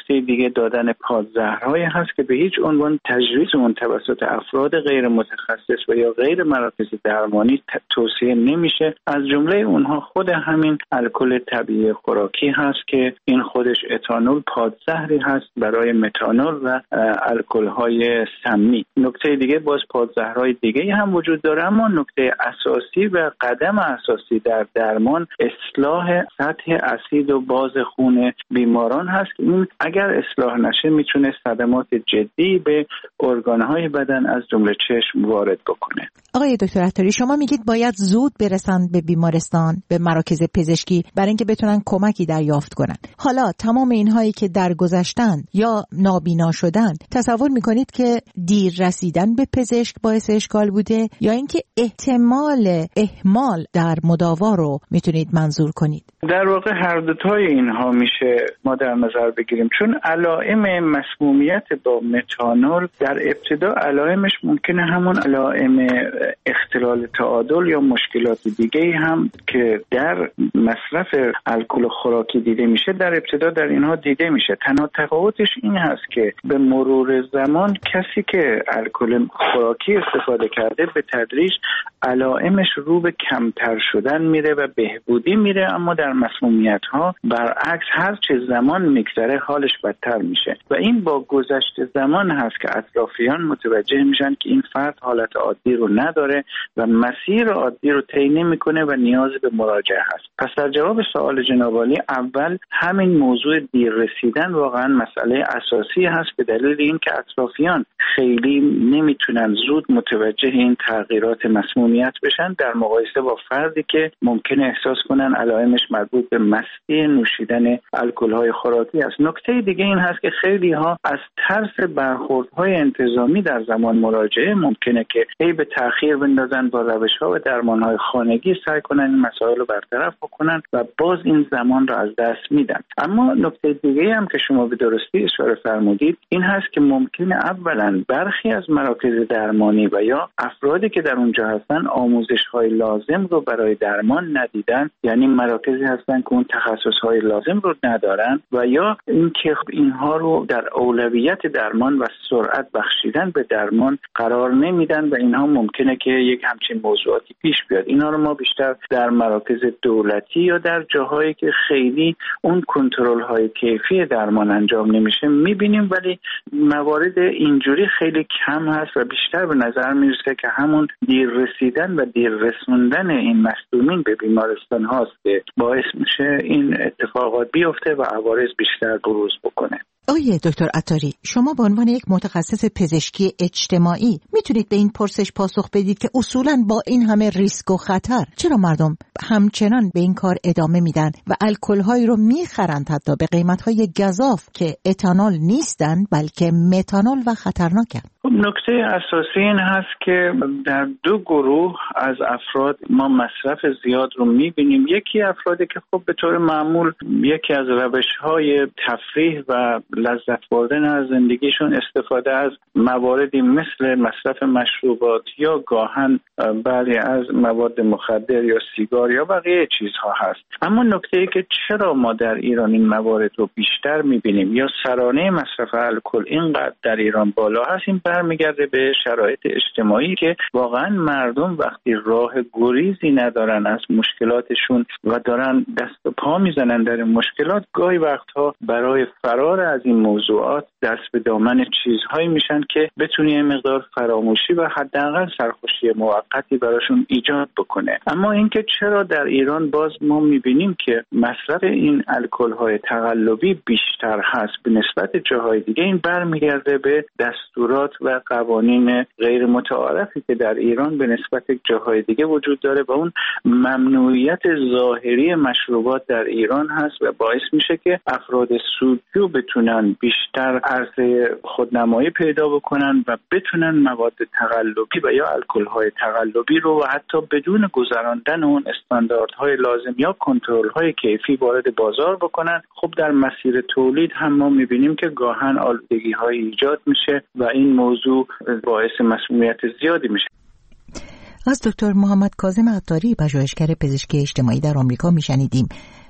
نشانه دادن پادزهرهایی هست که به هیچ عنوان تجویز اون توسط افراد غیر متخصص و یا غیر مراکز درمانی توصیه نمیشه. از جمله اونها خود همین الکل طبیعی خوراکی هست که این خودش اتانول پادزهری هست برای متانول و الکل‌های سمی. نکته دیگه باز پادزهرهای دیگه هم وجود داره، اما نکته اساسی و قدم اساسی در درمان اصلاح سطح اسید و باز خون بیماران هست که این اگر اصلاح نشه میتونه صدمات جدی به ارگان‌های بدن از جمله چشم وارد بکنه. آقای دکتر عطاری، شما میگید باید زود برسند به بیمارستان، به مراکز پزشکی برای اینکه بتونن کمکی دریافت کنن. حالا تمام اینهایی که درگذشتن یا نابینا شدن، تصور میکنید که دیر رسیدن به پزشک باعث اشکال بوده یا اینکه احتمال اهمال در مداوا رو میتونید منظور کنید؟ در واقع هر دو تای اینها میشه ما در نظر بگیریم، چون علائم مسمومیت با متانول در ابتدا علائمش ممکنه همون علائم اختلال تعادل یا مشکلات دیگه هم که در مصرف الکل خوراکی دیده میشه در ابتدا در اینها دیده میشه. تنها تفاوتش این هست که به مرور زمان کسی که الکل خوراکی استفاده کرده به تدریج علائمش رو به کمتر شدن میره و بهبودی میره، اما در مسمومیت ها برعکس هر چه زمان میگذره حالش بدتر میشه و این با گذشت زمان هست که اطرافیان متوجه میشن که این فرد حالت عادی رو نداره و مسیر عادی رو طی نمیکنه و نیاز به مراجعه هست. پس در جواب سوال جناب عالی، اول همین موضوع دیر رسیدن واقعا مسئله اساسی هست به دلیل اینکه اطرافیان خیلی نمیتونن زود متوجه این تغییرات مسمومیت بشن در مقایسه با فردی که ممکنه احساس کنن علائمش مربوط به مستی نوشیدن الکل‌های خوراکی است. نکته دیگه این هست که خیلی ها از ترس برخوردهای انتظامی در زمان مراجعه ممکنه که هی به تأخیر بندازن، با روش‌ها و درمان‌های خانگی سعی کنن این مسائل رو برطرف بکنن و باز این زمان رو از دست میدن. اما نکته دیگه هم که شما به درستی اشاره فرمودید این هست که ممکنه اولا برخی از مراکز درمانی و یا افرادی که در اونجا هستن آموزش‌های لازم رو برای درمان ندیدن، یعنی مراکزی هستن که اون تخصص‌های لازم رو ندارن و یا اینکه اینها رو در اولویت درمان و سرعت بخشیدن به درمان قرار نمیدن و اینها ممکنه که یک همچین موضوعاتی پیش بیاد. اینها رو ما بیشتر در مراکز دولتی یا در جاهایی که خیلی اون کنترل‌های کیفی درمان انجام نمیشه میبینیم، ولی موارد اینجوری خیلی کم هست و بیشتر به نظر میرسه که همون دیر رسیدن و دیر رسوندن این مصدومین به بیمارستان هاست که باعث میشه این اتفاقات بیفته و عوارض بیشتر بروز بکنه. آقای دکتر عطاری، شما به عنوان یک متخصص پزشکی اجتماعی میتونید به این پرسش پاسخ بدید که اصولاً با این همه ریسک و خطر چرا مردم همچنان به این کار ادامه میدن و الکل‌هایی رو میخرند حتی به قیمت‌های گزاف که اتانول نیستن بلکه متانول و خطرناکن؟ نکته اساسی این هست که در دو گروه از افراد ما مصرف زیاد رو میبینیم. یکی افرادی که خب به طور معمول یکی از روش‌های تفریح و لذت بردن از زندگیشون استفاده از مواردی مثل مصرف مشروبات یا گاهن بلی از مواد مخدر یا سیگار یا بقیه چیزها هست. اما نکته ای که چرا ما در ایران این موارد رو بیشتر میبینیم یا سرانه مصرف الکل اینقدر در ایران بالا هست، این برمیگرده به شرایط اجتماعی که واقعا مردم وقتی راه گریزی ندارن از مشکلاتشون و دارن دست و پا میزنن در این مشکلات، گاهی وقتها برای فرار از این موضوعات دست به دامن چیزهایی میشن که بتونه یه مقدار فراموشی و حداقل سرخوشی موقتی براشون ایجاد بکنه. اما اینکه چرا در ایران باز ما میبینیم که مصرف این الکل‌های تقلبی بیشتر هست به نسبت جاهای دیگه، این برمیگرده به دستورات و قوانین غیر متعارفی که در ایران به نسبت جاهای دیگه وجود داره و اون ممنوعیت ظاهری مشروبات در ایران هست و باعث میشه که افراد سودجو بتونن بیشتر عرضه خودنمایی پیدا بکنن و بتونن مواد تقلبی و یا الکل‌های تقلبی رو و حتی بدون گذراندن اون استانداردهای لازم یا کنترل‌های کیفی وارد بازار بکنن. خب در مسیر تولید هم ما می‌بینیم که گاهن آلودگی‌های ایجاد میشه و این موضوع باعث مسمومیت زیادی میشه. از دکتر محمد کاظم عطاری، پژوهشگر پزشکی اجتماعی در آمریکا میشنیدیم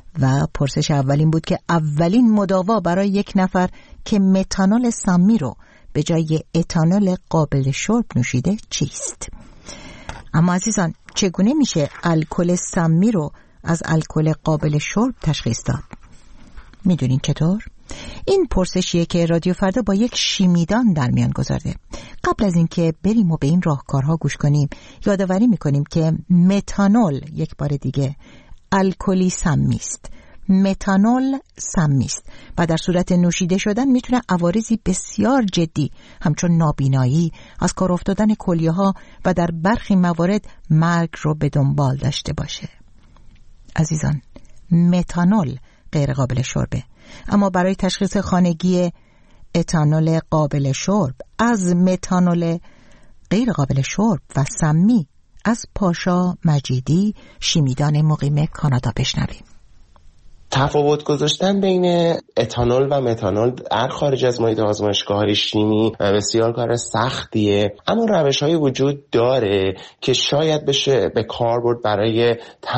و پرسش اولین بود که اولین مداوا برای یک نفر که متانول سمی رو به جای اتانول قابل شرب نوشیده چیست؟ اما عزیزان، چگونه میشه الکل سمی رو از الکل قابل شرب تشخیص داد؟ میدونین چطور؟ این پرسشیه که رادیو فردا با یک شیمیدان در میان گذارده. قبل از اینکه بریم و به این راهکارها گوش کنیم، یادآوری میکنیم که متانول، یک بار دیگه، الکلی سمی است. متانول سمی است و در صورت نوشیده شدن میتونه عوارضی بسیار جدی همچون نابینایی، از کار افتادن کلیه ها و در برخی موارد مرگ رو به دنبال داشته باشه. عزیزان، متانول غیر قابل شربه، اما برای تشخیص خانگی اتانول قابل شرب از متانول غیر قابل شرب و سمی از پاشا مجیدی، شیمیدان مقیم کانادا، بشنویم. تفاوت گذاشتن بین اتانول و متانول در خارج از محیط آزمایشگاه‌های شیمی بسیار کار سختیه، اما روش‌های وجود داره که شاید بشه به کار برد برای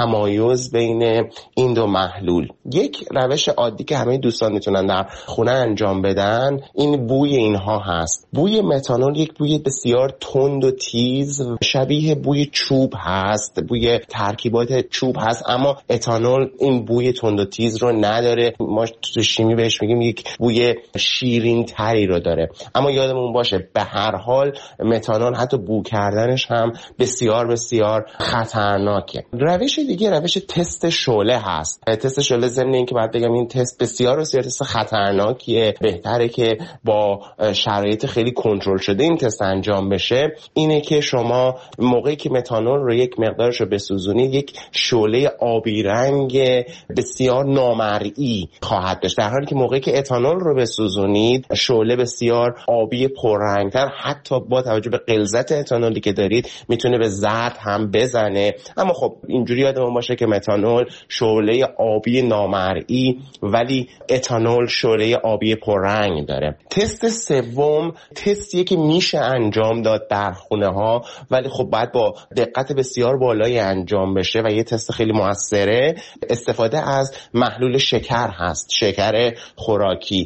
تمایز بین این دو محلول. یک روش عادی که همه دوستان میتونن در خونه انجام بدن این بوی اینها هست. بوی متانول یک بوی بسیار تند و تیز شبیه بوی چوب هست، بوی ترکیبات چوب هست، اما اتانول این بوی تند و تیز رو نداره. ما تو شیمی بهش میگیم یک بوی شیرین تری رو داره. اما یادمون باشه به هر حال متانول حتی بو کردنش هم بسیار بسیار خطرناکه. روش دیگه روش تست شعله هست. تست شعله ضمن این که باید بگم این تست بسیار بسیار تست خطرناکیه، بهتره که با شرایط خیلی کنترل شده این تست انجام بشه. اینه که شما موقعی که متانول رو یک مقدارش رو بسوزونید یک شعله آبی رنگ بسیار نامرئی خواهد داشت، در حالی که موقعی که اتانول رو بسوزونید شعله بسیار آبی پررنگتر، حتی با توجه به غلظت اتانولی که دارید میتونه به زرد هم بزنه. اما خب اینجوری یادمون باشه که متانول شعله آبی نامرئی ولی اتانول شعله آبی پررنگ داره. تست سوم تستیه که میشه انجام داد در خونه ها، ولی خب باید با دقت بسیار بالایی انجام بشه و یه تست خیلی موثره. استفاده از محلول شکر هست، شکر خوراکی.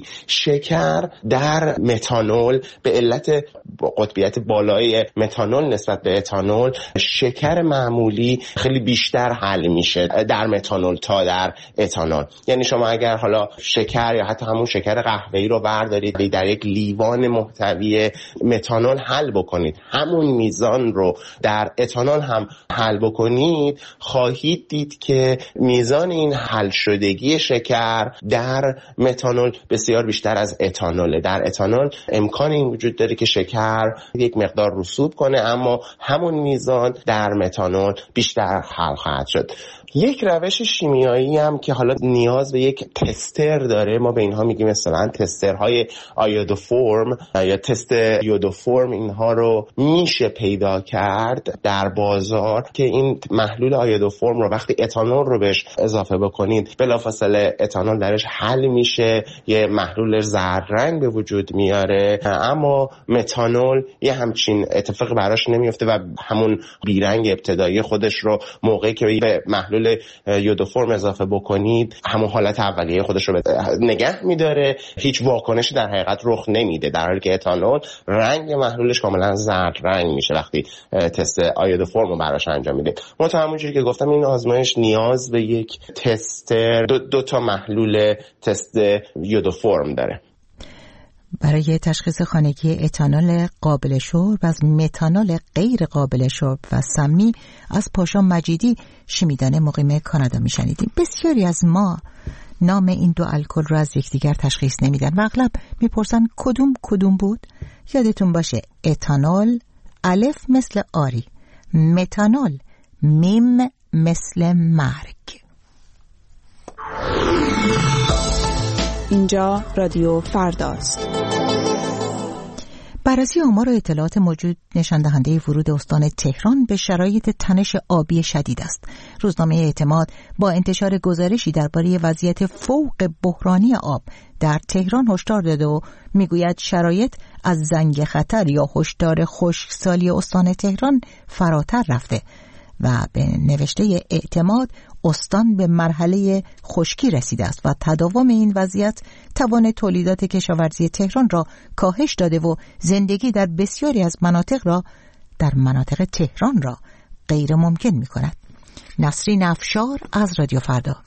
شکر در متانول به علت قطبیت بالای متانول نسبت به اتانول، شکر معمولی خیلی بیشتر حل میشه در متانول تا در اتانول. یعنی شما اگر حالا شکر یا حتی همون شکر قهوه‌ای رو بردارید در یک لیوان محتوی متانول حل بکنید، همون میزان رو در اتانول هم حل بکنید، خواهید دید که میزان این حل شدگی شکر در متانول بسیار بیشتر از اتانوله. در اتانول امکان این وجود داره که شکر یک مقدار رسوب کنه، اما همون میزان در متانول بیشتر حل خواهد شد. یک روش شیمیایی هم که حالا نیاز به یک تستر داره، ما به اینها میگیم مثلا تسترهای آیودوفورم یا تست یودوفورم. اینها رو میشه پیدا کرد در بازار که این محلول آیودوفورم رو وقتی اتانول رو بهش اضافه بکنید بلافاصله اتانول درش حل میشه، یه محلول زرد رنگ به وجود میاره. اما متانول یه همچین اتفاقی براش نمیفته و همون بیرنگ ابتدایی خودش رو موقعی که به محلول یودوفورم اضافه بکنید همون حالت اولیه خودش رو نگه میداره، هیچ واکنشی در حقیقت رخ نمیده، در حالی که اتانول رنگ محلولش کاملا زرد رنگ میشه وقتی تست آیودوفورم رو براش انجام میدید. منتها همونجوری که گفتم این آزمایش نیاز به یک تستر دو, دو تا محلول تست یودوفورم داره. برای تشخیص خانگی اتانول قابل شرب از متانول غیر قابل شرب و سمی از پاشا مجیدی، شیمیدان مقیم کانادا میشنیدیم. بسیاری از ما نام این دو الکل رو از یکدیگر تشخیص نمیدن و اغلب میپرسن کدوم کدوم بود. یادتون باشه اتانول الف مثل آری، متانول میم مثل مرگ. اینجا رادیو فرداست. بررسی آمار و اطلاعات موجود نشان دهنده ورود استان تهران به شرایط تنش آبی شدید است. روزنامه اعتماد با انتشار گزارشی درباره وضعیت فوق بحرانی آب در تهران هشدار داده و میگوید شرایط از زنگ خطر یا هشدار خشکسالی استان تهران فراتر رفته و به نوشته اعتماد استان به مرحله خشکی رسیده است و تداوم این وضعیت توان تولیدات کشاورزی تهران را کاهش داده و زندگی در بسیاری از مناطق را در مناطق تهران را غیر ممکن می کند. نسرین افشار از رادیو فردا.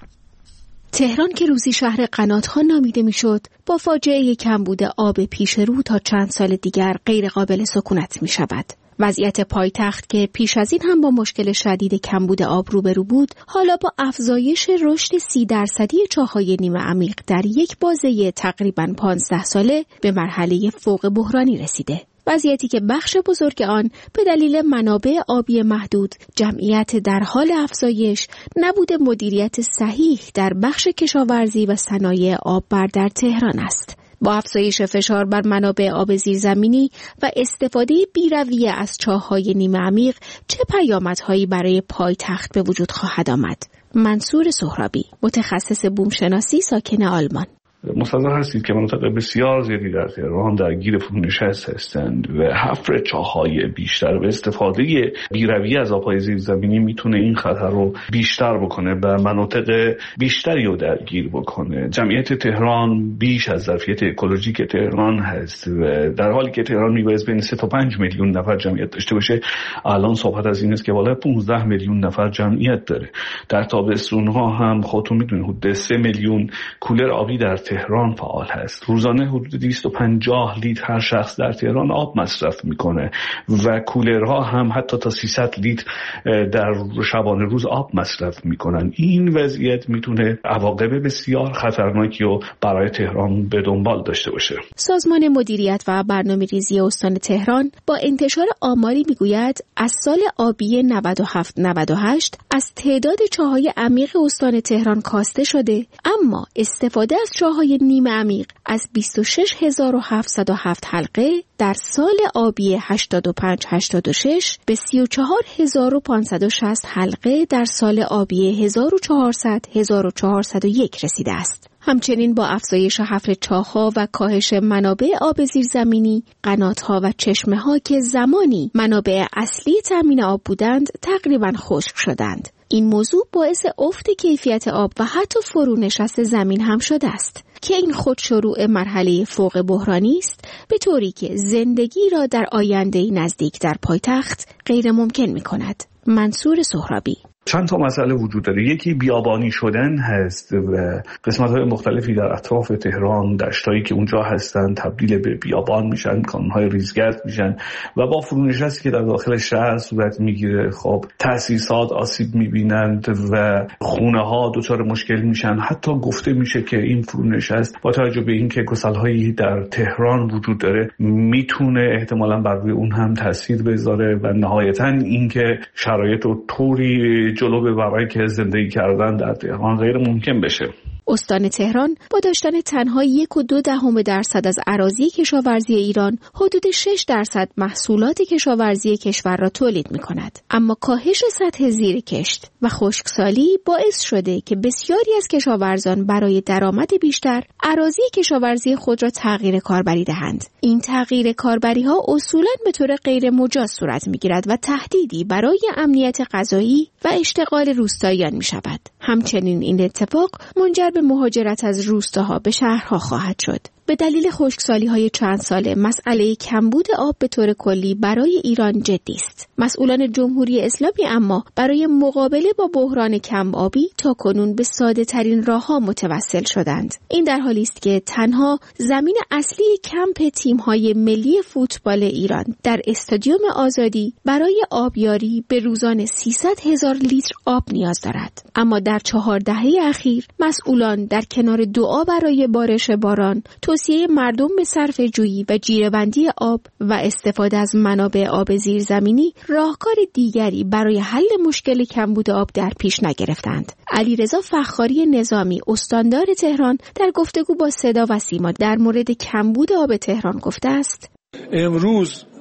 تهران که روزی شهر قنات‌ها نامیده میشد، با فاجعه کمبود آب پیش رو تا چند سال دیگر غیر قابل سکونت می شود. وضعیت پایتخت که پیش از این هم با مشکل شدید کمبود آب روبرو بود، حالا با افزایش رشد سی درصدی چاه‌های نیمه عمیق در یک بازه تقریباً پانزده ساله به مرحله فوق بحرانی رسیده. وضعیتی که بخش بزرگ آن به دلیل منابع آبی محدود، جمعیت در حال افزایش، نبود مدیریت صحیح در بخش کشاورزی و صنایع آببر در تهران است. با افزایش فشار بر منابع آب زیرزمینی و استفاده بی‌رویه از چاه‌های نیمه عمیق، چه پیامدهایی برای پایتخت به وجود خواهد آمد؟ منصور سهرابی، متخصص بومشناسی ساکن آلمان: مستحضر هستید که مناطق بسیار زیادی در تهران درگیر فرونشست هستند و حفر چاه‌های بیشتر و استفاده بی‌رویه از آب‌های زیرزمینی میتونه این خطر رو بیشتر بکنه و مناطق بیشتری رو درگیر بکنه. جمعیت تهران بیش از ظرفیت اکولوژیک تهران هست و در حالی که تهران میباید بین سه تا پنج میلیون نفر جمعیت داشته باشه، الان صحبت از این است که بالای پانزده میلیون نفر جمعیت داره. در تابستون‌ها هم خودتون میدونید حدود سه میلیون کولر آبی در تهران فعال هست. روزانه حدود دویست و پنجاه لیتر هر شخص در تهران آب مصرف میکنه و کولرها هم حتی تا سیصد لیتر در شبانه روز آب مصرف میکنن. این وضعیت میتونه عواقب بسیار خطرناکی رو برای تهران به دنبال داشته باشه. سازمان مدیریت و برنامه‌ریزی استان تهران با انتشار آماری میگوید از سال آبی نود و هفت نود و هشت از تعداد چاه‌های عمیق استان تهران کاسته شده، اما استفاده از چاه‌های نیمه عمیق از بیست و شش هزار و هفتصد و هفت حلقه در سال آبی هشتاد و پنج هشتاد و شش به سی و چهار هزار و پانصد و شصت حلقه در سال آبی هزار و چهارصد هزار و چهارصد و یک رسیده است. همچنین با افزایش حفر چاه‌ها و کاهش منابع آب زیرزمینی، قنات‌ها و چشمه‌ها که زمانی منابع اصلی تامین آب بودند، تقریباً خشک شدند. این موضوع باعث افت کیفیت آب و حتی فرونشست زمین هم شده است که این خود شروع مرحله فوق بحرانی است، به طوری که زندگی را در آینده نزدیک در پایتخت غیر ممکن می کند. منصور سهرابی: چند تا مسئله وجود داره. یکی بیابانی شدن هست و قسمت‌های مختلفی در اطراف تهران، دشتایی که اونجا هستن تبدیل به بیابان میشن، کانون‌های ریزگرد میشن و با فرونشستی که در داخل شهر صورت میگیره، خب تأسیسات آسیب میبینند و خونه‌ها دچار مشکل میشن. حتی گفته میشه که این فرونشست با توجه به اینکه گسل‌هایی در تهران وجود داره میتونه احتمالاً بر روی اون هم تاثیر بذاره و نهایتاً اینکه شرایط رو طوری جلو ببره که زندگی کردن در تهران غیر ممکن بشه. استان تهران با داشتن تنها یک و دو دهم درصد از اراضی کشاورزی ایران، حدود شش درصد محصولات کشاورزی کشور را تولید می کند. اما کاهش سطح زیر کشت و خشکسالی باعث شده که بسیاری از کشاورزان برای درآمد بیشتر اراضی کشاورزی خود را تغییر کاربری دهند. این تغییر کاربری ها اصولاً به طور غیر مجاز صورت می گیرد و تهدیدی برای امنیت غذایی و اشتغال روستاییان می شود. همچنین این اتفاق منجر به مهاجرت از روستاها به شهرها خواهد شد. به دلیل خشکسالی‌های چند ساله مسئله کمبود آب به طور کلی برای ایران جدی است. مسئولان جمهوری اسلامی اما برای مقابله با بحران کم آبی تاکنون به ساده‌ترین راه‌ها متوسل شدند. این در حالی است که تنها زمین اصلی کمپ تیم‌های ملی فوتبال ایران در استادیوم آزادی برای آبیاری به روزانه سیصد هزار لیتر آب نیاز دارد. اما در چهار دهه اخیر مسئولان در کنار دعا برای بارش باران، توصیه مردم به صرفه جویی و جیره‌بندی آب و استفاده از منابع آب زیرزمینی راهکار دیگری برای حل مشکل کمبود آب در پیش نگرفتند. علیرضا فخاری نظامی، استاندار تهران، در گفتگو با صدا و سیما در مورد کمبود آب تهران گفته است: امروز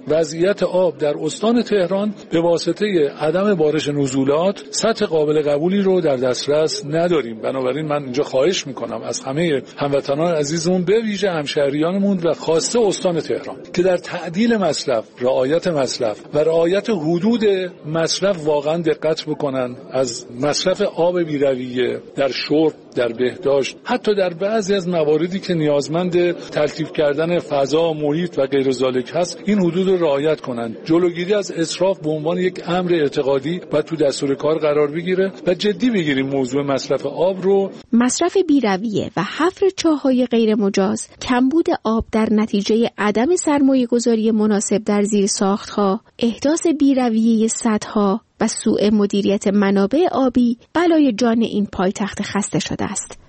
وضعیت آب در استان تهران به واسطه عدم بارش نزولات سطح قابل قبولی رو در دسترس نداریم. بنابراین من اینجا خواهش میکنم از همه هموطنان عزیزمون به ویژه همشهریانمون و خاصه استان تهران که در تعدیل مصرف، رعایت مصرف و رعایت حدود مصرف واقعا دقت بکنن. از مصرف آب بی‌رویه در شرب، در بهداشت، حتی در بعضی از مواردی که نیازمند تلطیف کردن فضا، محیط و غیر ذالک هست، این حدود رو رعایت کنند. جلوگیری از اسراف به عنوان یک امر اعتقادی باید تو دستور کار قرار بگیره و جدی بگیریم موضوع مصرف آب رو. مصرف بی‌رویه و حفر چاه‌های غیر مجاز، کمبود آب در نتیجه عدم سرمایه‌گذاری مناسب در زیر ساخت‌ها، احداث بی‌رویه سدها و سوء مدیریت منابع آبی بلای جان این پایتخت خسته شده است.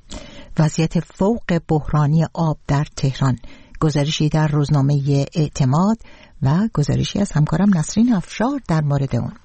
وضعیت فوق بحرانی آب در تهران، گزارشی در روزنامه اعتماد و گزارشی از همکارم نسرین افشار در مورد اون.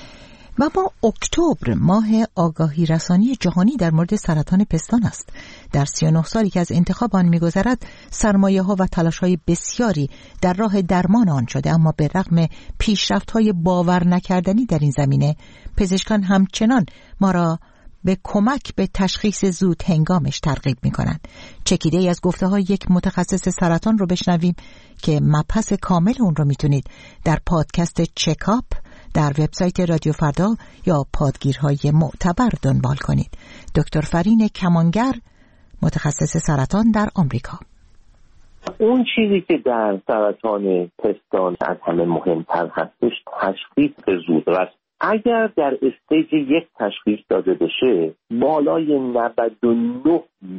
و ما اکتبر ماه آگاهی رسانی جهانی در مورد سرطان پستان است. در سی و نه سالی که از انتخاب آن می‌گذرد، سرمایه‌ها و تلاش‌های بسیاری در راه درمان آن شده، اما به رغم پیشرفت‌های باور نکردنی در این زمینه، پزشکان همچنان ما را به کمک به تشخیص زود هنگامش ترغیب می‌کنند. چکیده‌ای از گفته‌های یک متخصص سرطان رو بشنویم که مبحث کامل اون رو میتونید در پادکست چکاپ در وبسایت رادیو فردا یا پادگیرهای معتبر دنبال کنید. دکتر فرین کمانگر، متخصص سرطان در آمریکا. اون چیزی که در سرطان پستان از همه مهمتر هستش تشخیص زودرس. اگر در استیج یک تشخیص داده بشه، بالای نود و نه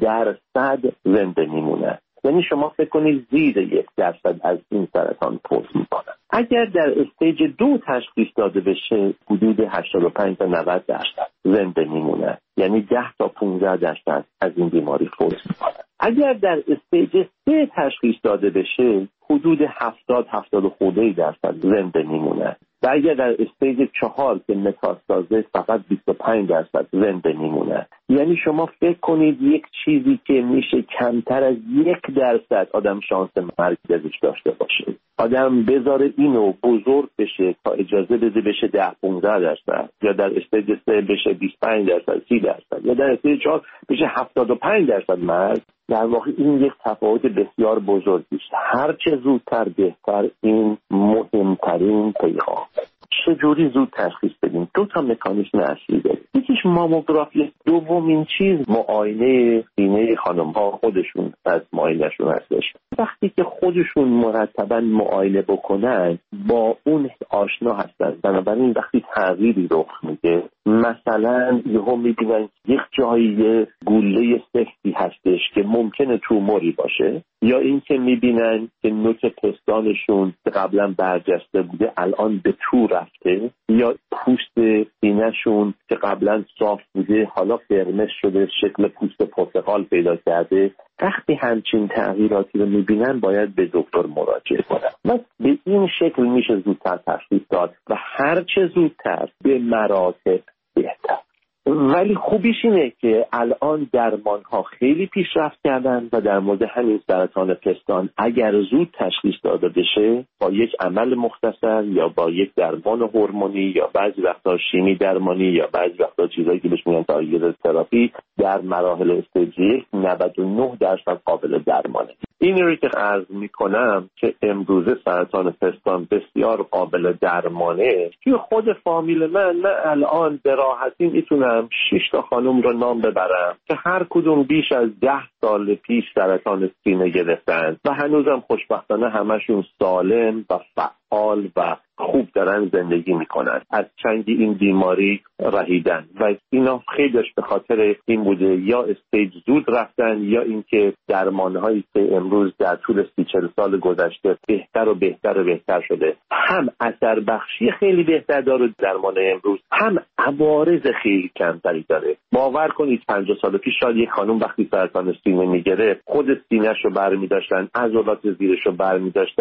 درصد زنده میمونه. یعنی شما فکر کنید زیر یک درصد از این سرطان پوست میکنن. اگر در استیج دو تشخیص داده بشه، حدود هشتاد و پنج تا نود درصد زنده میمونه. یعنی ده تا پانزده درصد از این بیماری فوت میکنن. اگر در استیج سه تشخیص داده بشه، حدود هفتاد هفتاد و خورده درصد زنده میمونه. و اگر در استیج چهار که متاستازه، فقط بیست و پنج درصد زنده میمونه. یعنی شما فکر کنید یک چیزی که میشه کمتر از یک درصد آدم شانس مرگ ازش داشته باشه، آدم بذاره اینو بزرگ بشه تا اجازه بده بشه ده پانزده درصد، یا در استیج سه بشه بیست و پنج درصد سی درصد، یا در استیج چهار بشه هفتاد و پنج درصد مرگ. در واقع این یک تفاوت بسیار بزرگی است. هر چه زودتر بهتر. این مهمترین پیغام. چجوری زود تشخیص بدیم؟ دو تا مکانیزم اصلی داره. یکیش ماموگرافی، دومین چیز معاینه سینه خانم‌ها خودشون از معاینه‌شون هستش. وقتی که خودشون مرتباً معاینه بکنن با اون آشنا هستن، بنابراین وقتی تغییری رخ میده، مثلا یهو میبینن یک جایی گوله سفتی هستش که ممکنه توموری باشه، یا این که میبینن که نوک پستانشون قبلا برجسته بوده الان به تو رفته، یا پوست سینه‌شون که قبلا صاف بوده حالا قرمز شده، شکل پوست پرتقال پیدا کرده. وقتی همچین تغییراتی رو میبینن باید به دکتر مراجعه کنن و به این شکل میشه زودتر تشخیص داد و هرچه زودتر به مراتب بهتر. ولی خوبیش اینه که الان درمان ها خیلی پیشرفت کردن و در مورد همین سرطان پستان اگر زود تشخیص داده بشه با یک عمل مختصر یا با یک درمان هورمونی یا بعضی وقتا شیمی درمانی یا بعضی وقتا چیزایی که بهش میگن تارگت تراپی در مراحل استیج یک نود و نه درصد قابل درمانه. این رو که عرض میکنم که امروزه سرطان پستان بسیار قابل درمانه. توی خود فامیل من من الان به راحتی میتونم شش تا خانم رو نام ببرم که هر کدوم بیش از ده سال پیش سرطان سینه گرفتن و هنوزم خوشبختانه همشون سالم و فعال و خوب دارن زندگی میکنن، از چنگ این بیماری رهیدن و اینا خیلیش به خاطر این بوده یا استیج زود رفتن یا اینکه درمانهایی که امروز در طول سی چهل سال گذشته بهتر و بهتر و بهتر شده، هم اثر بخشی خیلی بهتر داره درمان امروز، هم عوارض خیلی کمتری داره. باور کنید پنجاه سال پیش شاید یک خانم وقتی سرطان سینه میگرفت خود سینه‌شو برمی‌داشتن، عضلات زیرشو برمی‌داشتن،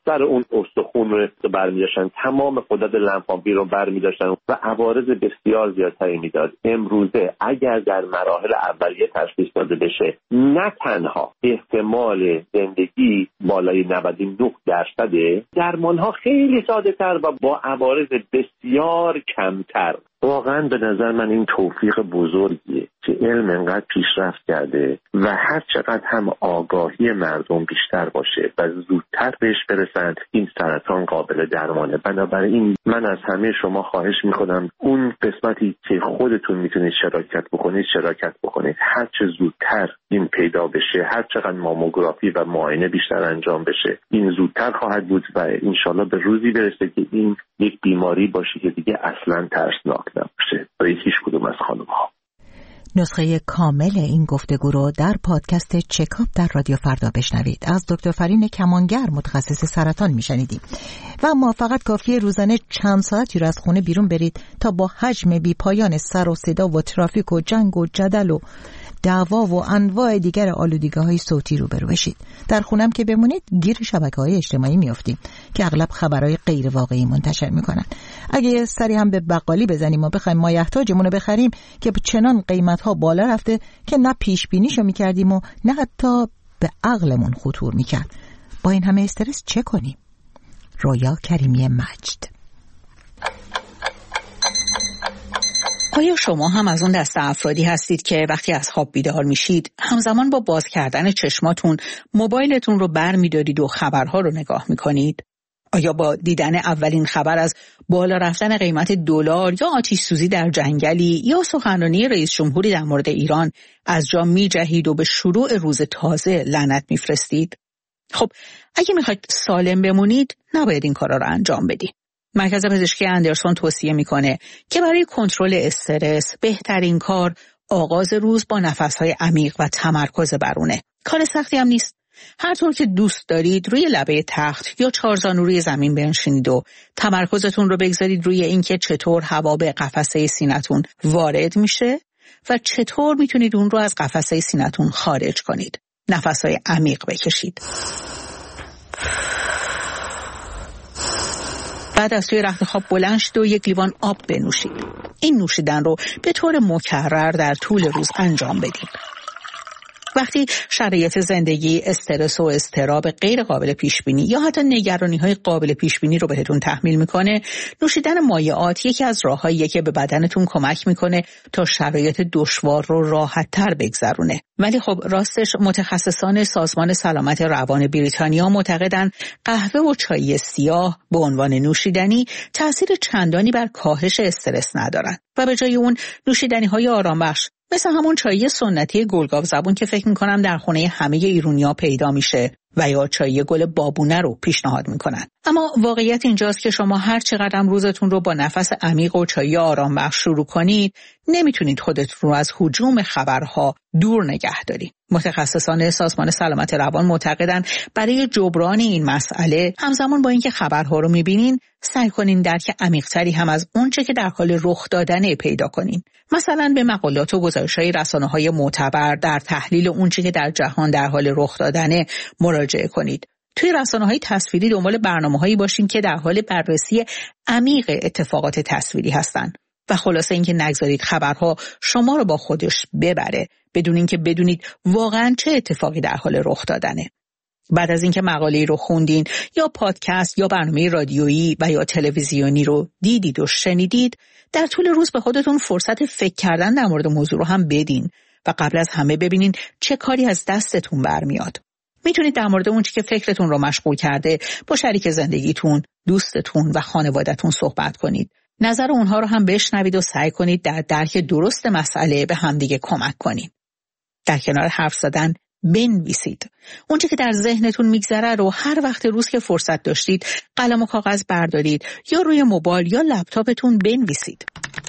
سر اون استخون رو برمی‌داشتن، تمام غدد لنفاوی رو برمی‌داشتن و عوارض بسیار زیادتری میداد. امروزه اگر در مراحل اولیه تشخیص داده بشه، نه تنها احتمال زندگی بالای نود و نه درصد، درمان‌ها خیلی ساده‌تر و با عوارض بسیار کمتر. واقعا به نظر من این توفیق بزرگیه که علم انقدر پیشرفت کرده و هر چقدر هم آگاهی مردم بیشتر باشه و زودتر بهش برسند، این سرطان قابل درمانه. بنابراین من از همه شما خواهش میکنم اون قسمتی که خودتون میتونید شراکت بکنید شراکت بکنید. هر چه زودتر این پیدا بشه، هر چقدر ماموگرافی و معاینه بیشتر انجام بشه، این زودتر خواهد بود و انشالله به روزی برسه که این یک بیماری باشه که دیگه اصلا ترسناک نباشه برای هیچ کدوم از خانم‌ها. نسخه کامل این گفتگو رو در پادکست چکاپ در رادیو فردا بشنوید. از دکتر فرین کمانگر متخصص سرطان میشنیدیم. و ما فقط کافیه روزانه چند ساعتی رو از خونه بیرون برید تا با حجم بی پایان سر و صدا و ترافیک و جنگ و جدل و دعوا و انواع دیگر آلودگی‌های صوتی روبرو بشید. در خونم که بمونید گیر شبکه‌های اجتماعی میافتیم که اغلب خبرهای غیر واقعی منتشر میکنن. اگه یه سری هم به بقالی بزنیم و بخوایم مایحتاجمون رو بخریم که چنان قیمت‌ها بالا رفته که نه پیش بینیشو میکردیم و نه حتی به عقلمون خطور میکرد. با این همه استرس چه کنیم؟ رویا کریمی مجد. آیا شما هم از اون دسته افرادی هستید که وقتی از خواب بیدار میشید همزمان با باز کردن چشماتون موبایلتون رو بر می‌دارید و خبرها رو نگاه میکنید؟ آیا با دیدن اولین خبر از بالا رفتن قیمت دلار یا آتش سوزی در جنگلی یا سخنرانی رئیس جمهوری در مورد ایران از جا میجهید و به شروع روز تازه لعنت میفرستید؟ خب اگه میخواید سالم بمونید نباید این کارا رو انجام بدید. مرکز پزشکی اندرسون توصیه میکنه که برای کنترل استرس بهترین کار آغاز روز با نفسهای عمیق و تمرکز بر اونه. کار سختی هم نیست. هر طور که دوست دارید روی لبه تخت یا چهارزانو روی زمین بنشینید و تمرکزتون رو بگذارید روی اینکه چطور هوا به قفسه سینه‌تون وارد میشه و چطور میتونید اون رو از قفسه سینه‌تون خارج کنید. نفسهای عمیق بکشید. بعد از توی رخت خواب بلند شید و یک لیوان آب بنوشید. این نوشیدن رو به طور مکرر در طول روز انجام بدید. وقتی شرایط زندگی استرس و اضطراب غیر قابل پیش بینی یا حتی نگرانی‌های قابل پیش بینی رو بهتون تحمیل میکنه، نوشیدن مایعات یکی از راهاییه که به بدنتون کمک میکنه تا شرایط دشوار رو راحت‌تر بگذرونه. ولی خب راستش متخصصان سازمان سلامت روان بریتانیا معتقدن قهوه و چای سیاه به عنوان نوشیدنی تأثیر چندانی بر کاهش استرس ندارن و به جای اون نوشیدنی‌های آرامبخش مثل همون چای سنتی گلگاو زبون که فکر میکنم در خونه همه ایرونیا پیدا میشه و یا چای گل بابونه رو پیشنهاد میکنن. اما واقعیت اینجاست که شما هر چقدر روزتون رو با نفس عمیق و چای آرام بخش شروع کنید نمیتونید خودتون رو از هجوم خبرها دور نگه دارید. متخصصان سازمان سلامت روان معتقدن برای جبران این مسئله همزمان با اینکه خبرها رو میبینین سعی کنین درک عمیق‌تری هم از اونچه که در حال رخ دادنه پیدا کنین. مثلا به مقالات و گزارش‌های رسانه‌های معتبر در تحلیل اونچه که در جهان در حال رخ دادنه مراجعه کنید. توی رسانه‌های تصویری دنبال برنامه‌هایی باشین که در حال بررسی عمیق اتفاقات تصویری هستن و خلاصه اینکه نگذارید خبرها شما رو با خودش ببره بدون اینکه بدونید واقعاً چه اتفاقی در حال رخ دادنه. بعد از اینکه مقاله‌ای رو خوندین یا پادکست یا برنامه رادیویی و یا تلویزیونی رو دیدید و شنیدید، در طول روز به خودتون فرصت فکر کردن در مورد موضوع رو هم بدین و قبل از همه ببینین چه کاری از دستتون برمیاد. میتونید در مورد اون چیزی که فکرتون رو مشغول کرده با شریک زندگیتون، دوستتون و خانواده‌تون صحبت کنید. نظر اونها رو هم بشنوید و سعی کنید در درک درست مسئله به همدیگه کمک کنید. در کنار حرف زدن بنویسید. اون چیزی که در ذهنتون میگذره رو هر وقت روز که فرصت داشتید قلم و کاغذ بردارید یا روی موبایل یا لپتاپتون بنویسید.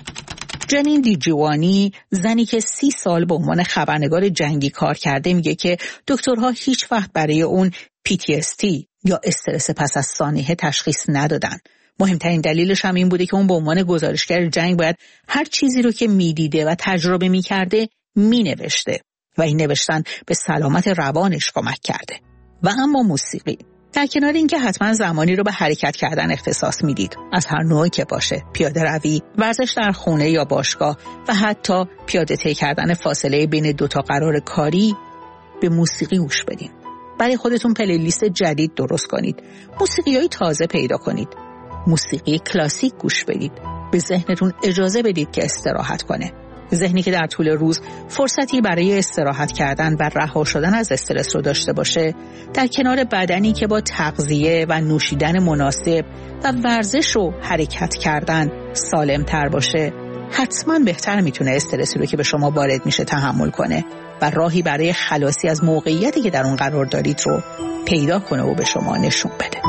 جنین دیجوانی، زنی که سی سال به عنوان خبرنگار جنگی کار کرده، میگه که دکترها هیچ وقت برای اون پی تی اس دی یا استرس پس از سانحه تشخیص ندادن. مهمترین دلیلش هم این بوده که اون به عنوان گزارشگر جنگ باید هر چیزی رو که میدیده و تجربه میکرده مینوشته و این نوشتن به سلامت روانش کمک کرده. و اما موسیقی در کنار اینکه حتما زمانی رو به حرکت کردن اختصاص میدید، از هر نوعی که باشه، پیاده روی، ورزش در خونه یا باشگاه و حتی پیاده طی کردن فاصله بین دو تا قرار کاری، به موسیقی گوش بدین. برای خودتون پلیلیست جدید درست کنید. موسیقی‌های تازه پیدا کنید. موسیقی کلاسیک گوش بدید. به ذهنتون اجازه بدید که استراحت کنه. ذهنی که در طول روز فرصتی برای استراحت کردن و رها شدن از استرس رو داشته باشه، در کنار بدنی که با تغذیه و نوشیدن مناسب و ورزش و حرکت کردن سالم تر باشه، حتما بهتر میتونه استرسی رو که به شما وارد میشه تحمل کنه و راهی برای خلاصی از موقعیتی که در اون قرار دارید رو پیدا کنه و به شما نشون بده.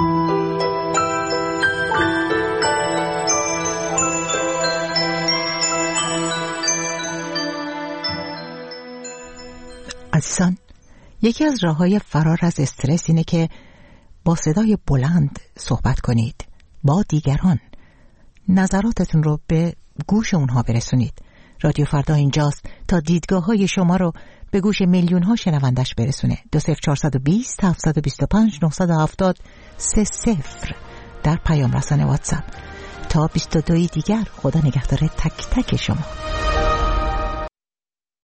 عزیزان، یکی از راه‌های فرار از استرس اینه که با صدای بلند صحبت کنید با دیگران. نظراتتون رو به گوش اونها برسونید. رادیو فردا اینجاست تا دیدگاه‌های شما رو به گوش میلیون‌ها شنوندش برسونه. دو صفر چهارصد و بیست هفتصد و بیست و پنج نهصد و هفتاد سه صفر در پیام رسانه واتساپ. تا بیست و دو دیگر، خدا نگهدار تک تک شما.